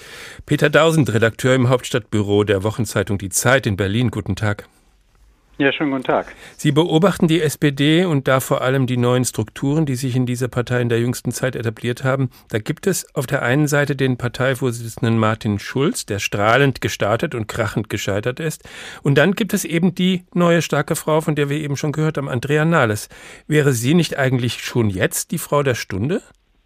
Peter Dausend, Redakteur im Hauptstadtbüro der Wochenzeitung Die Zeit in Berlin. Guten Tag. Ja, schönen guten Tag. Sie beobachten die SPD und da vor allem die neuen Strukturen, die sich in dieser Partei in der jüngsten Zeit etabliert haben. Da gibt es auf der einen Seite den Parteivorsitzenden Martin Schulz, der strahlend gestartet und krachend gescheitert ist. Und dann gibt es eben die neue starke Frau, von der wir eben schon gehört haben, Andrea Nahles. Wäre sie nicht eigentlich schon jetzt die Frau der Stunde?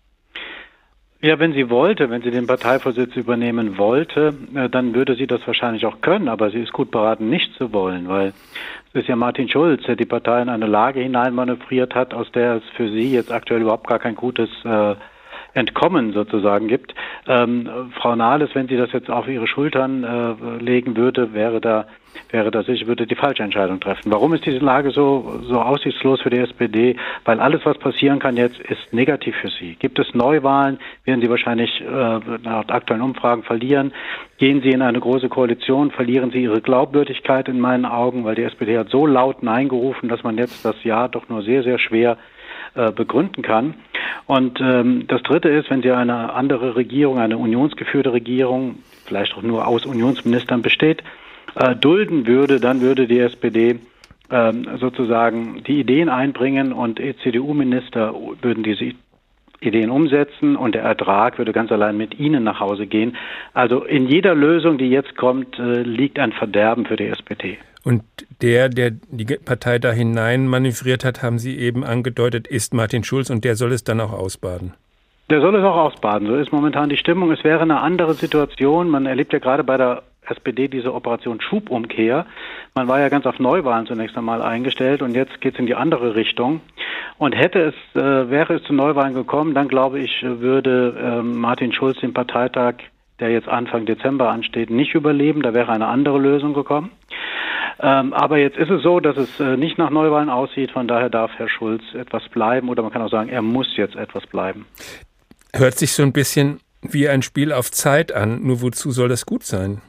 Ja, wenn sie wollte, wenn sie den Parteivorsitz übernehmen wollte, dann würde sie das wahrscheinlich auch können, aber sie ist gut beraten, nicht zu wollen, weil es ist ja Martin Schulz, der die Partei in eine Lage hineinmanövriert hat, aus der es für sie jetzt aktuell überhaupt gar kein gutes Entkommen sozusagen gibt. Frau Nahles, wenn sie das jetzt auf ihre Schultern legen würde, wäre da sicher, würde die falsche Entscheidung treffen. Warum ist diese Lage so aussichtslos für die SPD? Weil alles, was passieren kann jetzt, ist negativ für sie. Gibt es Neuwahlen, werden sie wahrscheinlich nach aktuellen Umfragen verlieren. Gehen sie in eine große Koalition, verlieren sie ihre Glaubwürdigkeit in meinen Augen, weil die SPD hat so laut Nein gerufen, dass man jetzt das Ja doch nur sehr, sehr schwer begründen kann. Und das Dritte ist, wenn sie eine andere Regierung, eine unionsgeführte Regierung, vielleicht auch nur aus Unionsministern besteht, dulden würde, dann würde die SPD sozusagen die Ideen einbringen und CDU-Minister würden diese Ideen umsetzen und der Ertrag würde ganz allein mit ihnen nach Hause gehen. Also in jeder Lösung, die jetzt kommt, liegt ein Verderben für die SPD. Und der die Partei da hinein manövriert hat, haben Sie eben angedeutet, ist Martin Schulz und der soll es dann auch ausbaden. Der soll es auch ausbaden. So ist momentan die Stimmung. Es wäre eine andere Situation. Man erlebt ja gerade bei der SPD diese Operation Schubumkehr. Man war ja ganz auf Neuwahlen zunächst einmal eingestellt und jetzt geht es in die andere Richtung. Und wäre es zu Neuwahlen gekommen, dann glaube ich, würde Martin Schulz den Parteitag, der jetzt Anfang Dezember ansteht, nicht überleben. Da wäre eine andere Lösung gekommen. Aber jetzt ist es so, dass es nicht nach Neuwahlen aussieht. Von daher darf Herr Schulz etwas bleiben oder man kann auch sagen, er muss jetzt etwas bleiben. Hört sich so ein bisschen wie ein Spiel auf Zeit an. Nur wozu soll das gut sein?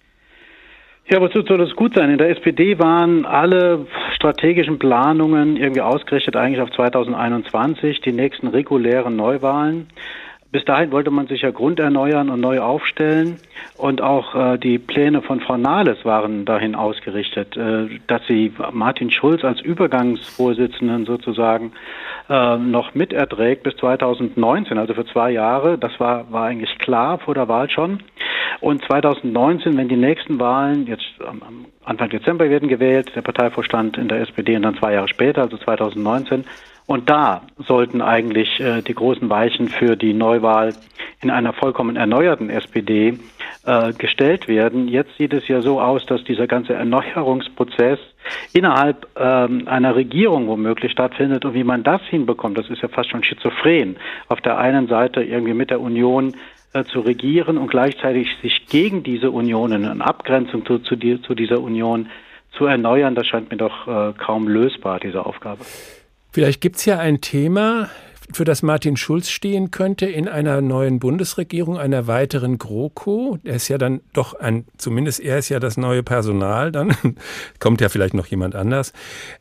Ja, wozu soll das gut sein? In der SPD waren alle strategischen Planungen irgendwie ausgerichtet eigentlich auf 2021, die nächsten regulären Neuwahlen. Bis dahin wollte man sich ja grunderneuern und neu aufstellen und auch die Pläne von Frau Nahles waren dahin ausgerichtet, dass sie Martin Schulz als Übergangsvorsitzenden sozusagen noch miterträgt bis 2019, also für 2 Jahre. Das war eigentlich klar vor der Wahl schon. Und 2019, wenn die nächsten Wahlen, jetzt am Anfang Dezember werden gewählt, der Parteivorstand in der SPD und dann 2 Jahre später, also 2019, und da sollten eigentlich die großen Weichen für die Neuwahl in einer vollkommen erneuerten SPD gestellt werden. Jetzt sieht es ja so aus, dass dieser ganze Erneuerungsprozess innerhalb einer Regierung womöglich stattfindet. Und wie man das hinbekommt, das ist ja fast schon schizophren. Auf der einen Seite irgendwie mit der Union zu regieren und gleichzeitig sich gegen diese Union in Abgrenzung zu dieser Union zu erneuern, das scheint mir doch kaum lösbar, diese Aufgabe. Vielleicht gibt es ja ein Thema, für das Martin Schulz stehen könnte in einer neuen Bundesregierung, einer weiteren GroKo. Er ist ja dann doch zumindest er ist ja das neue Personal, dann kommt ja vielleicht noch jemand anders.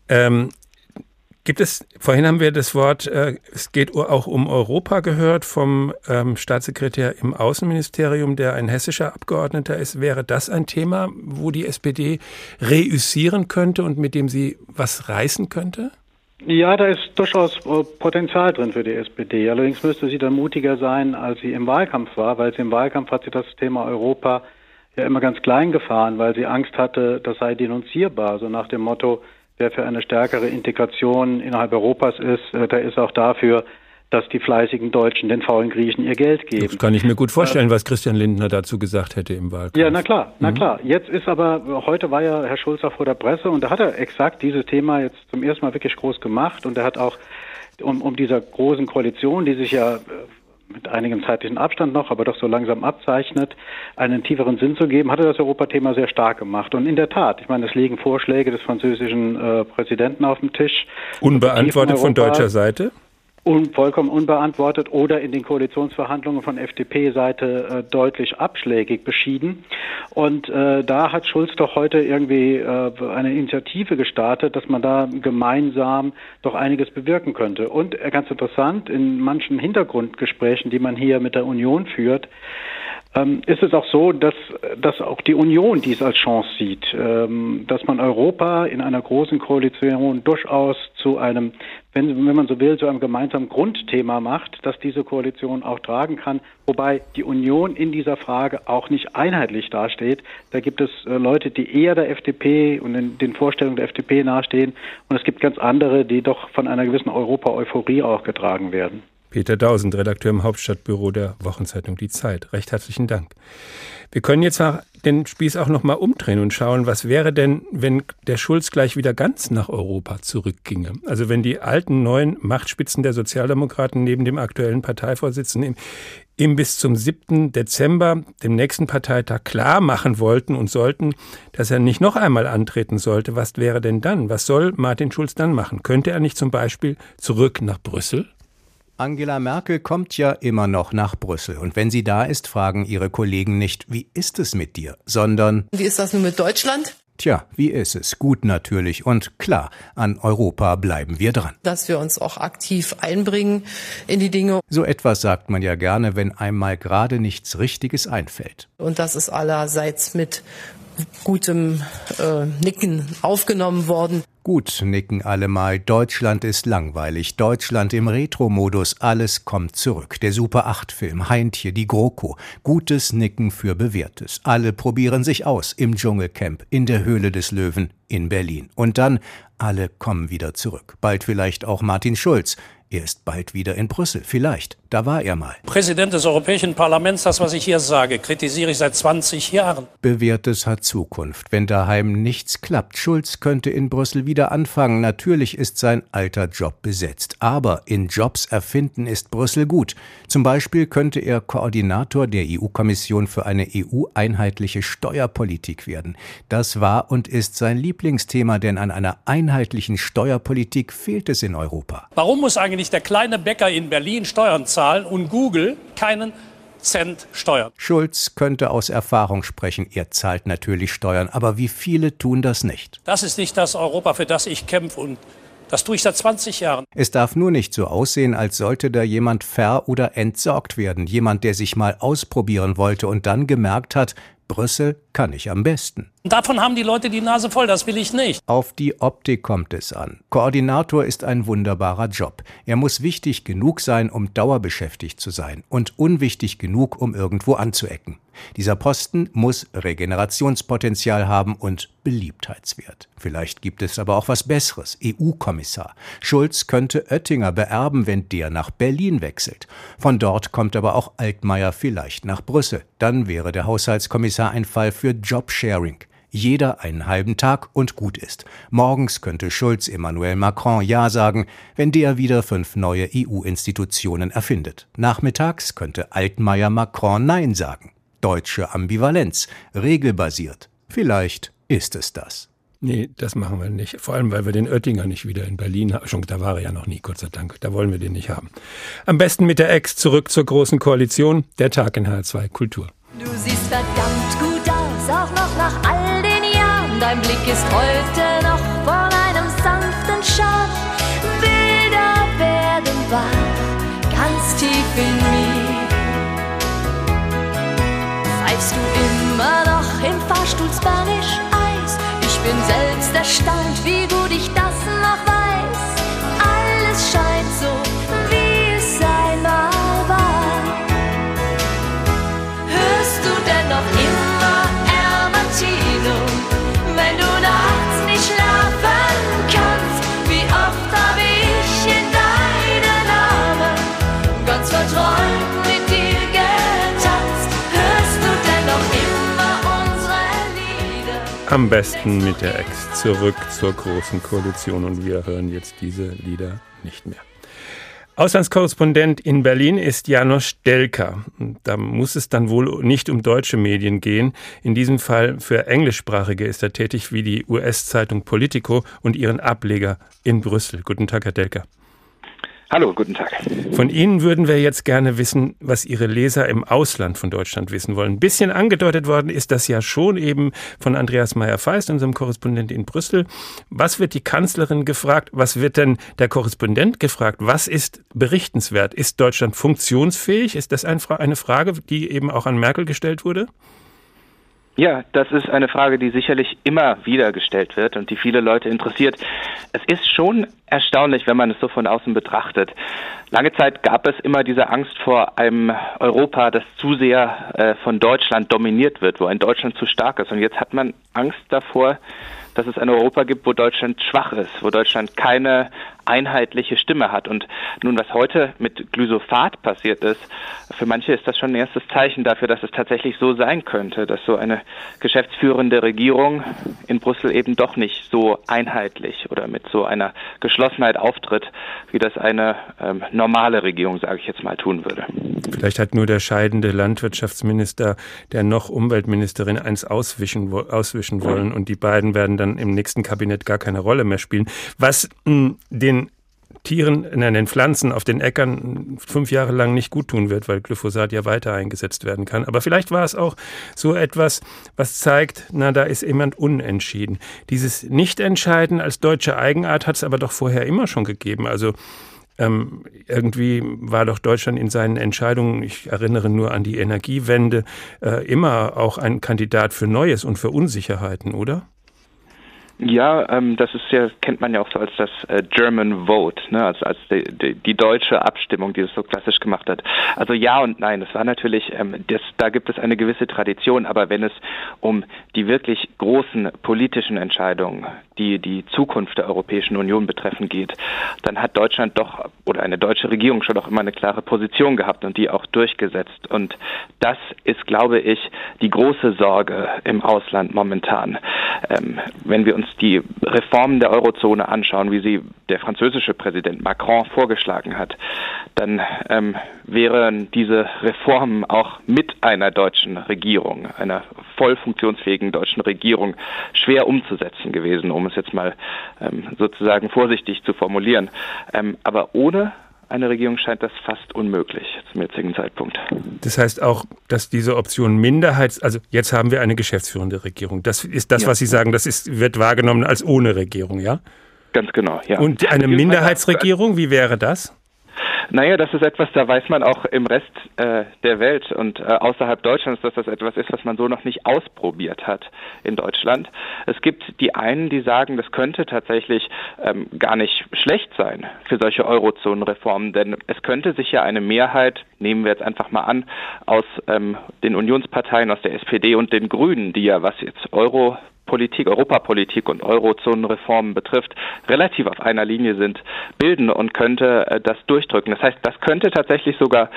Vorhin haben wir das Wort, es geht auch um Europa gehört vom Staatssekretär im Außenministerium, der ein hessischer Abgeordneter ist. Wäre das ein Thema, wo die SPD reüssieren könnte und mit dem sie was reißen könnte? Ja, da ist durchaus Potenzial drin für die SPD. Allerdings müsste sie dann mutiger sein, als sie im Wahlkampf war, weil sie im Wahlkampf hat sie das Thema Europa ja immer ganz klein gefahren, weil sie Angst hatte, das sei denunzierbar. So nach dem Motto, wer für eine stärkere Integration innerhalb Europas ist, der ist auch dafür, dass die fleißigen Deutschen den faulen Griechen ihr Geld geben. Das kann ich mir gut vorstellen, was Christian Lindner dazu gesagt hätte im Wahlkampf. Ja, na klar. Jetzt ist aber, heute war ja Herr Schulz auch vor der Presse und da hat er exakt dieses Thema jetzt zum ersten Mal wirklich groß gemacht und er hat auch um dieser großen Koalition, die sich ja mit einigem zeitlichen Abstand noch, aber doch so langsam abzeichnet, einen tieferen Sinn zu geben, hat er das Europathema sehr stark gemacht. Und in der Tat, ich meine, es liegen Vorschläge des französischen Präsidenten auf dem Tisch. Unbeantwortet von deutscher Seite? Vollkommen unbeantwortet oder in den Koalitionsverhandlungen von FDP-Seite deutlich abschlägig beschieden. Und da hat Schulz doch heute irgendwie eine Initiative gestartet, dass man da gemeinsam doch einiges bewirken könnte. Und ganz interessant, in manchen Hintergrundgesprächen, die man hier mit der Union führt, ist es auch so, dass auch die Union dies als Chance sieht, dass man Europa in einer großen Koalition durchaus zu einem, wenn man so will, zu einem gemeinsamen Grundthema macht, dass diese Koalition auch tragen kann, wobei die Union in dieser Frage auch nicht einheitlich dasteht. Da gibt es Leute, die eher der FDP und den Vorstellungen der FDP nahestehen und es gibt ganz andere, die doch von einer gewissen Europa-Euphorie auch getragen werden. Peter Dausend, Redakteur im Hauptstadtbüro der Wochenzeitung Die Zeit. Recht herzlichen Dank. Wir können jetzt den Spieß auch noch mal umdrehen und schauen, was wäre denn, wenn der Schulz gleich wieder ganz nach Europa zurückginge? Also wenn die alten, neuen Machtspitzen der Sozialdemokraten neben dem aktuellen Parteivorsitzenden ihm bis zum 7. Dezember, dem nächsten Parteitag, klar machen wollten und sollten, dass er nicht noch einmal antreten sollte. Was wäre denn dann? Was soll Martin Schulz dann machen? Könnte er nicht zum Beispiel zurück nach Brüssel? Angela Merkel kommt ja immer noch nach Brüssel. Und wenn sie da ist, fragen ihre Kollegen nicht, wie ist es mit dir, sondern wie ist das nun mit Deutschland? Tja, wie ist es? Gut natürlich. Und klar, an Europa bleiben wir dran. Dass wir uns auch aktiv einbringen in die Dinge. So etwas sagt man ja gerne, wenn einem mal gerade nichts Richtiges einfällt. Und das ist allerseits mit gutem Nicken aufgenommen worden. Gut, nicken alle mal. Deutschland ist langweilig. Deutschland im Retro-Modus. Alles kommt zurück. Der Super-8-Film, Heintje, die GroKo. Gutes Nicken für Bewährtes. Alle probieren sich aus. Im Dschungelcamp, in der Höhle des Löwen, in Berlin. Und dann, alle kommen wieder zurück. Bald vielleicht auch Martin Schulz. Er ist bald wieder in Brüssel. Vielleicht. Da war er mal. Präsident des Europäischen Parlaments, das, was ich hier sage, kritisiere ich seit 20 Jahren. Bewährtes hat Zukunft. Wenn daheim nichts klappt, Schulz könnte in Brüssel wieder anfangen. Natürlich ist sein alter Job besetzt. Aber in Jobs erfinden ist Brüssel gut. Zum Beispiel könnte er Koordinator der EU-Kommission für eine EU-einheitliche Steuerpolitik werden. Das war und ist sein Lieblingsthema, denn an einer einheitlichen Steuerpolitik fehlt es in Europa. Warum muss eigentlich der kleine Bäcker in Berlin Steuern zahlen und Google keinen Cent Steuern? Schulz könnte aus Erfahrung sprechen. Er zahlt natürlich Steuern, aber wie viele tun das nicht? Das ist nicht das Europa, für das ich kämpfe, und das tue ich seit 20 Jahren. Es darf nur nicht so aussehen, als sollte da jemand oder entsorgt werden. Jemand, der sich mal ausprobieren wollte und dann gemerkt hat, Brüssel kann ich am besten. Davon haben die Leute die Nase voll, das will ich nicht. Auf die Optik kommt es an. Koordinator ist ein wunderbarer Job. Er muss wichtig genug sein, um dauerbeschäftigt zu sein und unwichtig genug, um irgendwo anzuecken. Dieser Posten muss Regenerationspotenzial haben und Beliebtheitswert. Vielleicht gibt es aber auch was Besseres, EU-Kommissar. Schulz könnte Oettinger beerben, wenn der nach Berlin wechselt. Von dort kommt aber auch Altmaier vielleicht nach Brüssel. Dann wäre der Haushaltskommissar ein Fall für Jobsharing. Jeder einen halben Tag und gut ist. Morgens könnte Schulz Emmanuel Macron Ja sagen, wenn der wieder 5 neue EU-Institutionen erfindet. Nachmittags könnte Altmaier Macron Nein sagen. Deutsche Ambivalenz, regelbasiert. Vielleicht ist es das. Nee, das machen wir nicht. Vor allem, weil wir den Oettinger nicht wieder in Berlin haben. Schon, da war er ja noch nie, Gott sei Dank. Da wollen wir den nicht haben. Am besten mit der Ex zurück zur Großen Koalition. Der Tag in HR2 Kultur. Du siehst verdammt gut aus, auch noch nach all den Jahren. Dein Blick ist heute noch von einem sanften Charme. Bilder werden wahr, ganz tief in mir. Pfeifst du immer noch im Fahrstuhl Spanish Eis? Ich bin selbst erstaunt, wie gut ich das noch weiß. Alles scheint so, wie es einmal war. Hörst du denn noch immer El Martino, wenn du nachts nicht schlafen kannst? Wie oft hab ich in deinen Armen ganz verträumt mit dir getanzt? Hörst du denn noch immer unsere Lieder? Am besten mit der Ex zurück zur Großen Koalition, und wir hören jetzt diese Lieder nicht mehr. Auslandskorrespondent in Berlin ist János Delka. Da muss es dann wohl nicht um deutsche Medien gehen. In diesem Fall für englischsprachige ist er tätig, wie die US-Zeitung Politico und ihren Ableger in Brüssel. Guten Tag, Herr Delka. Hallo, guten Tag. Von Ihnen würden wir jetzt gerne wissen, was Ihre Leser im Ausland von Deutschland wissen wollen. Ein bisschen angedeutet worden ist das ja schon eben von Andreas Meyer-Feist, unserem Korrespondenten in Brüssel. Was wird die Kanzlerin gefragt? Was wird denn der Korrespondent gefragt? Was ist berichtenswert? Ist Deutschland funktionsfähig? Ist das eine Frage, die eben auch an Merkel gestellt wurde? Ja, das ist eine Frage, die sicherlich immer wieder gestellt wird und die viele Leute interessiert. Es ist schon erstaunlich, wenn man es so von außen betrachtet. Lange Zeit gab es immer diese Angst vor einem Europa, das zu sehr von Deutschland dominiert wird, wo ein Deutschland zu stark ist. Und jetzt hat man Angst davor, dass es ein Europa gibt, wo Deutschland schwach ist, wo Deutschland keine einheitliche Stimme hat. Und nun, was heute mit Glyphosat passiert ist, für manche ist das schon ein erstes Zeichen dafür, dass es tatsächlich so sein könnte, dass so eine geschäftsführende Regierung in Brüssel eben doch nicht so einheitlich oder mit so einer Geschlossenheit auftritt, wie das eine normale Regierung, sage ich jetzt mal, tun würde. Vielleicht hat nur der scheidende Landwirtschaftsminister der noch Umweltministerin eins auswischen wollen, und die beiden werden dann im nächsten Kabinett gar keine Rolle mehr spielen. Was den den Pflanzen auf den Äckern 5 Jahre lang nicht gut tun wird, weil Glyphosat ja weiter eingesetzt werden kann. Aber vielleicht war es auch so etwas, was zeigt, da ist jemand unentschieden. Dieses Nichtentscheiden als deutsche Eigenart hat es aber doch vorher immer schon gegeben. Also Irgendwie war doch Deutschland in seinen Entscheidungen, ich erinnere nur an die Energiewende, immer auch ein Kandidat für Neues und für Unsicherheiten, oder? Ja, das ist ja, kennt man ja auch so als das German Vote, ne, als die deutsche Abstimmung, die es so klassisch gemacht hat. Also ja und nein, das war natürlich, da gibt es eine gewisse Tradition, aber wenn es um die wirklich großen politischen Entscheidungen, die Zukunft der Europäischen Union betreffen geht, dann hat Deutschland doch, oder eine deutsche Regierung schon auch immer eine klare Position gehabt und die auch durchgesetzt. Und das ist, glaube ich, die große Sorge im Ausland momentan. Wenn wir uns die Reformen der Eurozone anschauen, wie sie der französische Präsident Macron vorgeschlagen hat, dann wären diese Reformen auch mit einer deutschen Regierung, einer voll funktionsfähigen deutschen Regierung, schwer umzusetzen gewesen, um es jetzt mal sozusagen vorsichtig zu formulieren. Aber ohne eine Regierung scheint das fast unmöglich zum jetzigen Zeitpunkt. Das heißt auch, dass diese Option also jetzt haben wir eine geschäftsführende Regierung. Das ist das, was Sie sagen, wird wahrgenommen als ohne Regierung, ja? Ganz genau, ja. Und eine Minderheitsregierung, wie wäre das? Naja, das ist etwas, da weiß man auch im Rest der Welt und außerhalb Deutschlands, dass das etwas ist, was man so noch nicht ausprobiert hat in Deutschland. Es gibt die einen, die sagen, das könnte tatsächlich gar nicht schlecht sein für solche Eurozonenreformen, denn es könnte sich ja eine Mehrheit, nehmen wir jetzt einfach mal an, aus den Unionsparteien, aus der SPD und den Grünen, die ja, was jetzt Europapolitik und Eurozonenreformen betrifft, relativ auf einer Linie sind, bilden und könnte das durchdrücken. Das heißt, das könnte tatsächlich sogar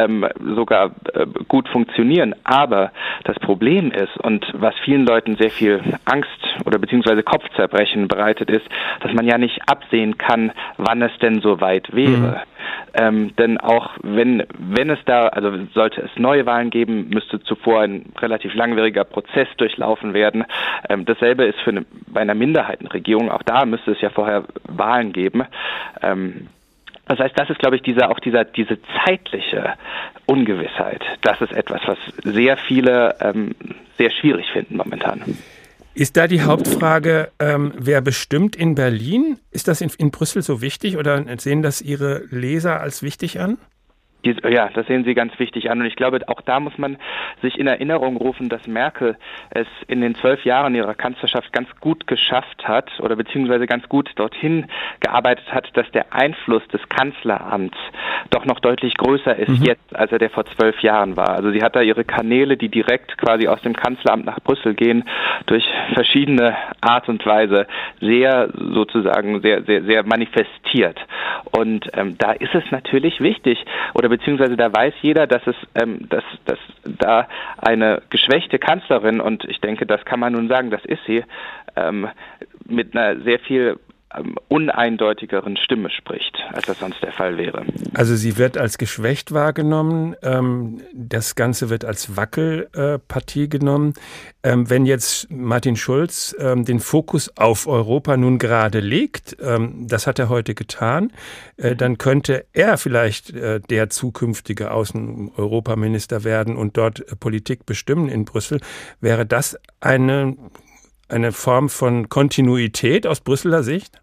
gut funktionieren. Aber das Problem ist, und was vielen Leuten sehr viel Angst oder beziehungsweise Kopfzerbrechen bereitet ist, dass man ja nicht absehen kann, wann es denn soweit wäre. Denn auch wenn es da, also sollte es neue Wahlen geben, müsste zuvor ein relativ langwieriger Prozess durchlaufen werden. Dasselbe ist bei einer Minderheitenregierung, auch da müsste es ja vorher Wahlen geben. Das heißt, das ist, glaube ich, diese zeitliche Ungewissheit. Das ist etwas, was sehr viele sehr schwierig finden momentan. Ist da die Hauptfrage, wer bestimmt in Berlin? Ist das in Brüssel so wichtig oder sehen das Ihre Leser als wichtig an? Ja, das sehen Sie ganz wichtig an. Und ich glaube, auch da muss man sich in Erinnerung rufen, dass Merkel es in den 12 Jahren ihrer Kanzlerschaft ganz gut geschafft hat oder beziehungsweise ganz gut dorthin gearbeitet hat, dass der Einfluss des Kanzleramts doch noch deutlich größer ist jetzt, als er der vor 12 Jahren war. Also sie hat da ihre Kanäle, die direkt quasi aus dem Kanzleramt nach Brüssel gehen, durch verschiedene Art und Weise sehr manifestiert. Und da ist es natürlich wichtig, oder beziehungsweise da weiß jeder, dass dass da eine geschwächte Kanzlerin, und ich denke, das kann man nun sagen, das ist sie, mit einer sehr viel uneindeutigeren Stimme spricht, als das sonst der Fall wäre. Also sie wird als geschwächt wahrgenommen, das Ganze wird als Wackelpartie genommen. Wenn jetzt Martin Schulz den Fokus auf Europa nun gerade legt, das hat er heute getan, dann könnte er vielleicht der zukünftige Außen-Europaminister werden und dort Politik bestimmen in Brüssel. Wäre das eine Form von Kontinuität aus Brüsseler Sicht?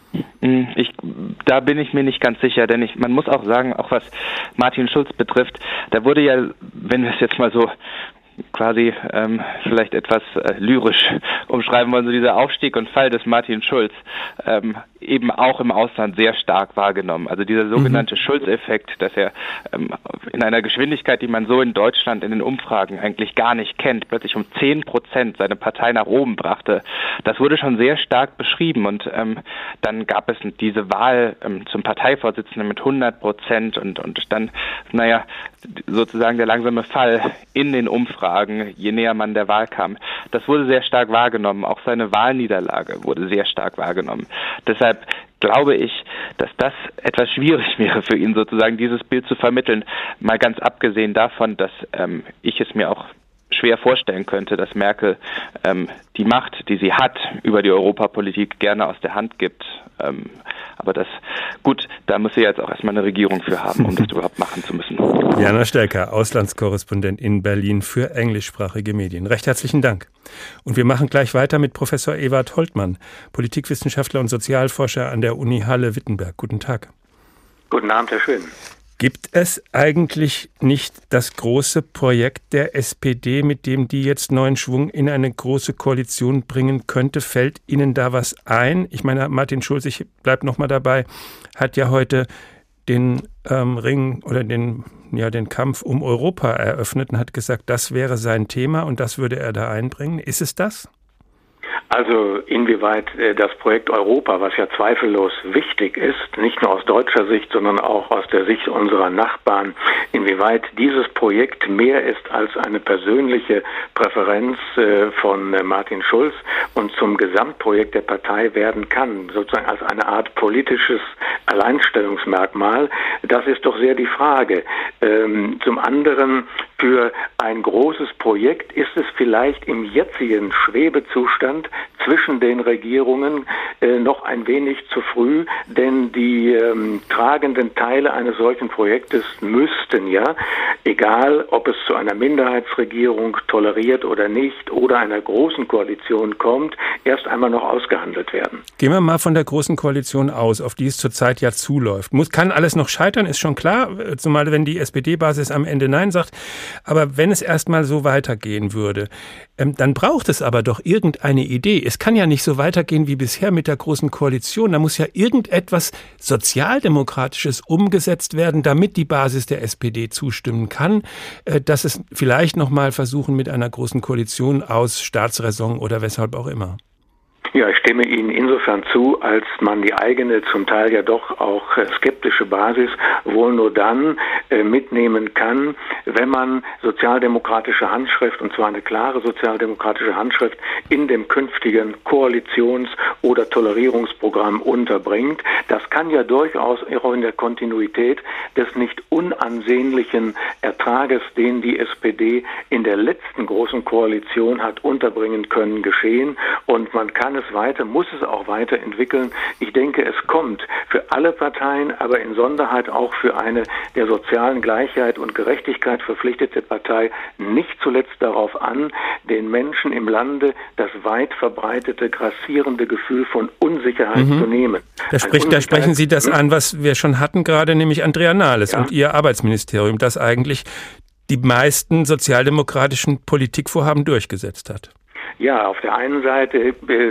Da bin ich mir nicht ganz sicher, denn man muss auch sagen, auch was Martin Schulz betrifft, da wurde ja, wenn wir es jetzt mal so quasi vielleicht etwas lyrisch umschreiben wollen, so dieser Aufstieg und Fall des Martin Schulz eben auch im Ausland sehr stark wahrgenommen. Also dieser sogenannte Schulz-Effekt, dass er in einer Geschwindigkeit, die man so in Deutschland in den Umfragen eigentlich gar nicht kennt, plötzlich um 10% seine Partei nach oben brachte, das wurde schon sehr stark beschrieben. Und dann gab es diese Wahl zum Parteivorsitzenden mit 100% und dann, sozusagen der langsame Fall in den Umfragen, je näher man der Wahl kam. Das wurde sehr stark wahrgenommen. Auch seine Wahlniederlage wurde sehr stark wahrgenommen. Deshalb glaube ich, dass das etwas schwierig wäre für ihn, sozusagen dieses Bild zu vermitteln. Mal ganz abgesehen davon, dass ich es mir auch schwer vorstellen könnte, dass Merkel die Macht, die sie hat, über die Europapolitik gerne aus der Hand gibt. Aber da muss sie jetzt auch erstmal eine Regierung für haben, um das überhaupt machen zu müssen. Jana Stelker, Auslandskorrespondent in Berlin für englischsprachige Medien. Recht herzlichen Dank. Und wir machen gleich weiter mit Professor Ewart Holtmann, Politikwissenschaftler und Sozialforscher an der Uni Halle-Wittenberg. Guten Tag. Guten Abend, Herr Schwinn. Gibt es eigentlich nicht das große Projekt der SPD, mit dem die jetzt neuen Schwung in eine große Koalition bringen könnte? Fällt Ihnen da was ein? Ich meine, Martin Schulz, ich bleibe noch mal dabei, hat ja heute den Ring oder den Kampf um Europa eröffnet und hat gesagt, das wäre sein Thema und das würde er da einbringen. Ist es das? Also inwieweit das Projekt Europa, was ja zweifellos wichtig ist, nicht nur aus deutscher Sicht, sondern auch aus der Sicht unserer Nachbarn, inwieweit dieses Projekt mehr ist als eine persönliche Präferenz von Martin Schulz und zum Gesamtprojekt der Partei werden kann, sozusagen als eine Art politisches Alleinstellungsmerkmal, das ist doch sehr die Frage. Zum anderen, für ein großes Projekt ist es vielleicht im jetzigen Schwebezustand zwischen den Regierungen noch ein wenig zu früh, denn die tragenden Teile eines solchen Projektes müssten ja, egal ob es zu einer Minderheitsregierung toleriert oder nicht oder einer großen Koalition kommt, erst einmal noch ausgehandelt werden. Gehen wir mal von der großen Koalition aus, auf die es zurzeit ja zuläuft. Kann alles noch scheitern, ist schon klar, zumal wenn die SPD-Basis am Ende Nein sagt. Aber wenn es erstmal so weitergehen würde, dann braucht es aber doch irgendeine Idee. Es kann ja nicht so weitergehen wie bisher mit der großen Koalition. Da muss ja irgendetwas Sozialdemokratisches umgesetzt werden, damit die Basis der SPD zustimmen kann, dass es vielleicht noch mal versuchen mit einer großen Koalition aus Staatsräson oder weshalb auch immer. Ja, ich stimme Ihnen insofern zu, als man die eigene, zum Teil ja doch auch skeptische Basis wohl nur dann mitnehmen kann, wenn man sozialdemokratische Handschrift, und zwar eine klare sozialdemokratische Handschrift, in dem künftigen Koalitions- oder Tolerierungsprogramm unterbringt. Das kann ja durchaus auch in der Kontinuität des nicht unansehnlichen Ertrages, den die SPD in der letzten großen Koalition hat unterbringen können, geschehen. Und man kann muss es auch weiterentwickeln. Ich denke, es kommt für alle Parteien, aber in Sonderheit auch für eine der sozialen Gleichheit und Gerechtigkeit verpflichtete Partei nicht zuletzt darauf an, den Menschen im Lande das weit verbreitete, grassierende Gefühl von Unsicherheit zu nehmen. Da sprechen Sie das an, was wir schon hatten gerade, nämlich Andrea Nahles und ihr Arbeitsministerium, das eigentlich die meisten sozialdemokratischen Politikvorhaben durchgesetzt hat. Ja, auf der einen Seite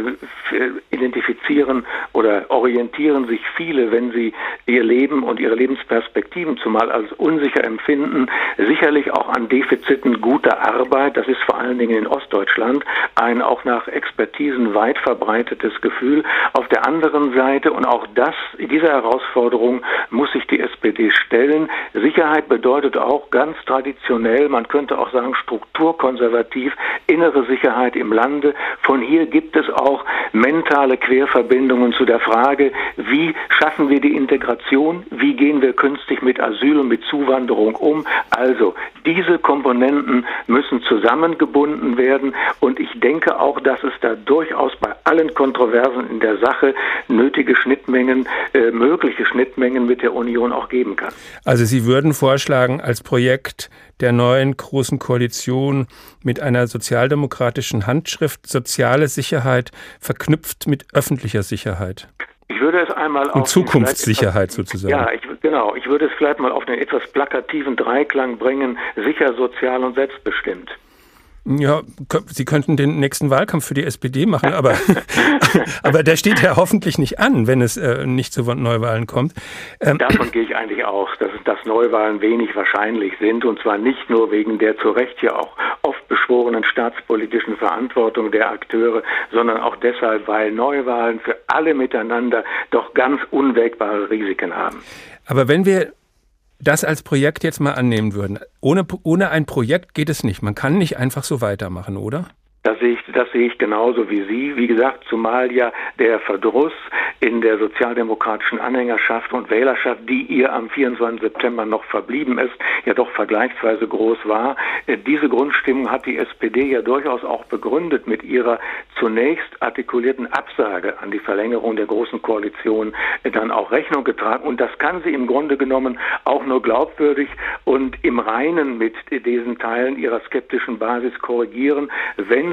identifizieren oder orientieren sich viele, wenn sie ihr Leben und ihre Lebensperspektiven zumal als unsicher empfinden, sicherlich auch an Defiziten guter Arbeit. Das ist vor allen Dingen in Ostdeutschland ein auch nach Expertisen weit verbreitetes Gefühl. Auf der anderen Seite, und auch diese Herausforderung muss sich die SPD stellen, Sicherheit bedeutet auch ganz traditionell, man könnte auch sagen strukturkonservativ, innere Sicherheit im Lande. Von hier gibt es auch mentale Querverbindungen zu der Frage, wie schaffen wir die Integration, wie gehen wir künftig mit Asyl und mit Zuwanderung um. Also diese Komponenten müssen zusammengebunden werden und ich denke auch, dass es da durchaus bei allen Kontroversen in der Sache mögliche Schnittmengen mit der Union auch geben kann. Also Sie würden vorschlagen, als Projekt der neuen großen Koalition mit einer sozialdemokratischen Handschrift soziale Sicherheit verknüpft mit öffentlicher Sicherheit. Ich würde es einmal und Zukunftssicherheit sozusagen. Ja, ich würde es vielleicht mal auf den etwas plakativen Dreiklang bringen, sicher, sozial und selbstbestimmt. Ja, Sie könnten den nächsten Wahlkampf für die SPD machen, aber der steht ja hoffentlich nicht an, wenn es nicht zu Neuwahlen kommt. Davon gehe ich eigentlich aus, dass Neuwahlen wenig wahrscheinlich sind, und zwar nicht nur wegen der zu Recht ja auch oft beschworenen staatspolitischen Verantwortung der Akteure, sondern auch deshalb, weil Neuwahlen für alle miteinander doch ganz unwägbare Risiken haben. Aber wenn wir das als Projekt jetzt mal annehmen würden. Ohne ein Projekt geht es nicht. Man kann nicht einfach so weitermachen, oder? Das sehe ich genauso wie Sie. Wie gesagt, zumal ja der Verdruss in der sozialdemokratischen Anhängerschaft und Wählerschaft, die ihr am 24. September noch verblieben ist, ja doch vergleichsweise groß war. Diese Grundstimmung hat die SPD ja durchaus auch begründet mit ihrer zunächst artikulierten Absage an die Verlängerung der Großen Koalition dann auch Rechnung getragen. Und das kann sie im Grunde genommen auch nur glaubwürdig und im Reinen mit diesen Teilen ihrer skeptischen Basis korrigieren, wenn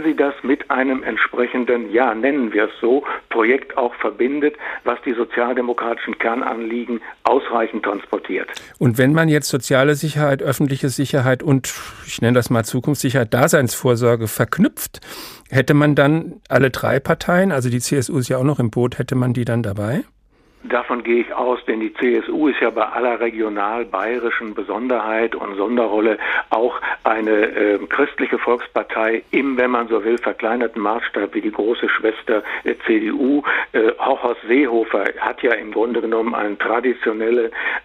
wenn sie das mit einem entsprechenden, ja, nennen wir es so, Projekt auch verbindet, was die sozialdemokratischen Kernanliegen ausreichend transportiert. Und wenn man jetzt soziale Sicherheit, öffentliche Sicherheit und, ich nenne das mal Zukunftssicherheit, Daseinsvorsorge verknüpft, hätte man dann alle drei Parteien, also die CSU ist ja auch noch im Boot, hätte man die dann dabei? Davon gehe ich aus, denn die CSU ist ja bei aller regional-bayerischen Besonderheit und Sonderrolle auch eine christliche Volkspartei im, wenn man so will, verkleinerten Maßstab wie die große Schwester CDU. Auch Horst Seehofer hat ja im Grunde genommen eine traditionelle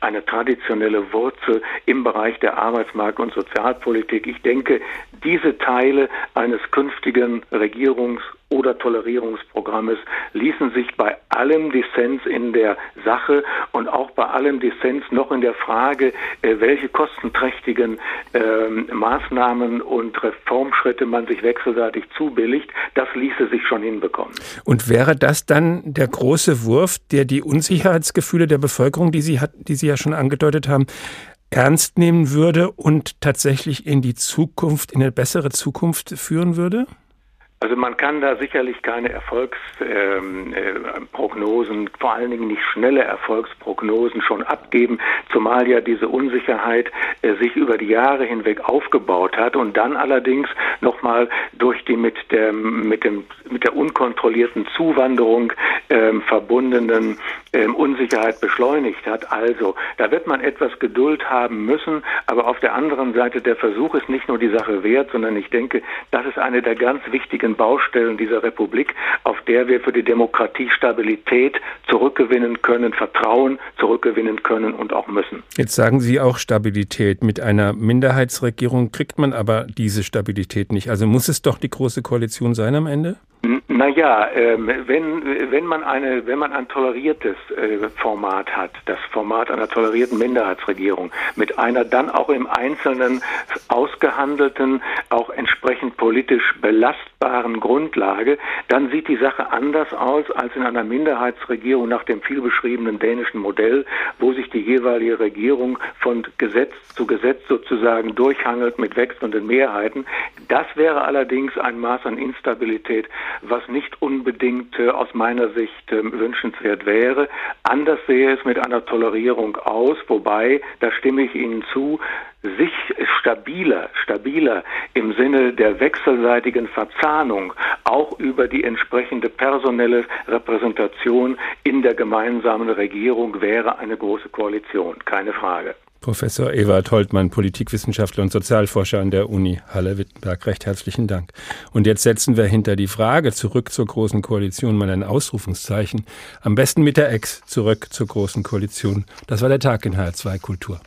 Wurzel im Bereich der Arbeitsmarkt- und Sozialpolitik. Ich denke, diese Teile eines künftigen Regierungs- oder Tolerierungsprogrammes ließen sich bei allem Dissens in der Sache und auch bei allem Dissens noch in der Frage, welche kostenträchtigen Maßnahmen und Reformschritte man sich wechselseitig zubilligt, das ließe sich schon hinbekommen. Und wäre das dann der große Wurf, der die Unsicherheitsgefühle der Bevölkerung, die Sie ja schon angedeutet haben, ernst nehmen würde und tatsächlich in die Zukunft, in eine bessere Zukunft führen würde? Also man kann da sicherlich keine Erfolgsprognosen, vor allen Dingen nicht schnelle Erfolgsprognosen schon abgeben, zumal ja diese Unsicherheit sich über die Jahre hinweg aufgebaut hat und dann allerdings nochmal durch die mit der unkontrollierten Zuwanderung verbundenen Unsicherheit beschleunigt hat. Also da wird man etwas Geduld haben müssen, aber auf der anderen Seite der Versuch ist nicht nur die Sache wert, sondern ich denke, das ist eine der ganz wichtigen Baustellen dieser Republik, auf der wir für die Demokratie Stabilität zurückgewinnen können, Vertrauen zurückgewinnen können und auch müssen. Jetzt sagen Sie auch Stabilität. Mit einer Minderheitsregierung kriegt man aber diese Stabilität nicht. Also muss es doch die Große Koalition sein am Ende? Naja, wenn man ein toleriertes Format hat, das Format einer tolerierten Minderheitsregierung, mit einer dann auch im Einzelnen ausgehandelten, auch entsprechend politisch belastbaren Grundlage, dann sieht die Sache anders aus als in einer Minderheitsregierung nach dem vielbeschriebenen dänischen Modell, wo sich die jeweilige Regierung von Gesetz zu Gesetz sozusagen durchhangelt mit wechselnden Mehrheiten. Das wäre allerdings ein Maß an Instabilität, was nicht unbedingt aus meiner Sicht wünschenswert wäre. Anders sehe es mit einer Tolerierung aus, wobei, da stimme ich Ihnen zu, sich stabiler im Sinne der wechselseitigen Verzahnung auch über die entsprechende personelle Repräsentation in der gemeinsamen Regierung wäre eine große Koalition, keine Frage. Professor Ewald Holtmann, Politikwissenschaftler und Sozialforscher an der Uni Halle-Wittenberg. Recht herzlichen Dank. Und jetzt setzen wir hinter die Frage zurück zur Großen Koalition mal ein Ausrufungszeichen. Am besten mit der Ex zurück zur Großen Koalition. Das war der Tag in HR2 Kultur.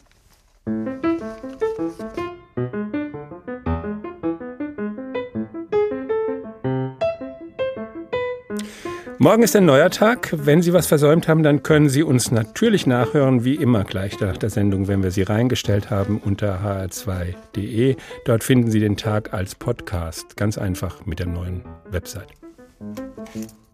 Morgen ist ein neuer Tag. Wenn Sie was versäumt haben, dann können Sie uns natürlich nachhören, wie immer gleich nach der Sendung, wenn wir sie reingestellt haben, unter hr2.de. Dort finden Sie den Tag als Podcast. Ganz einfach mit der neuen Website.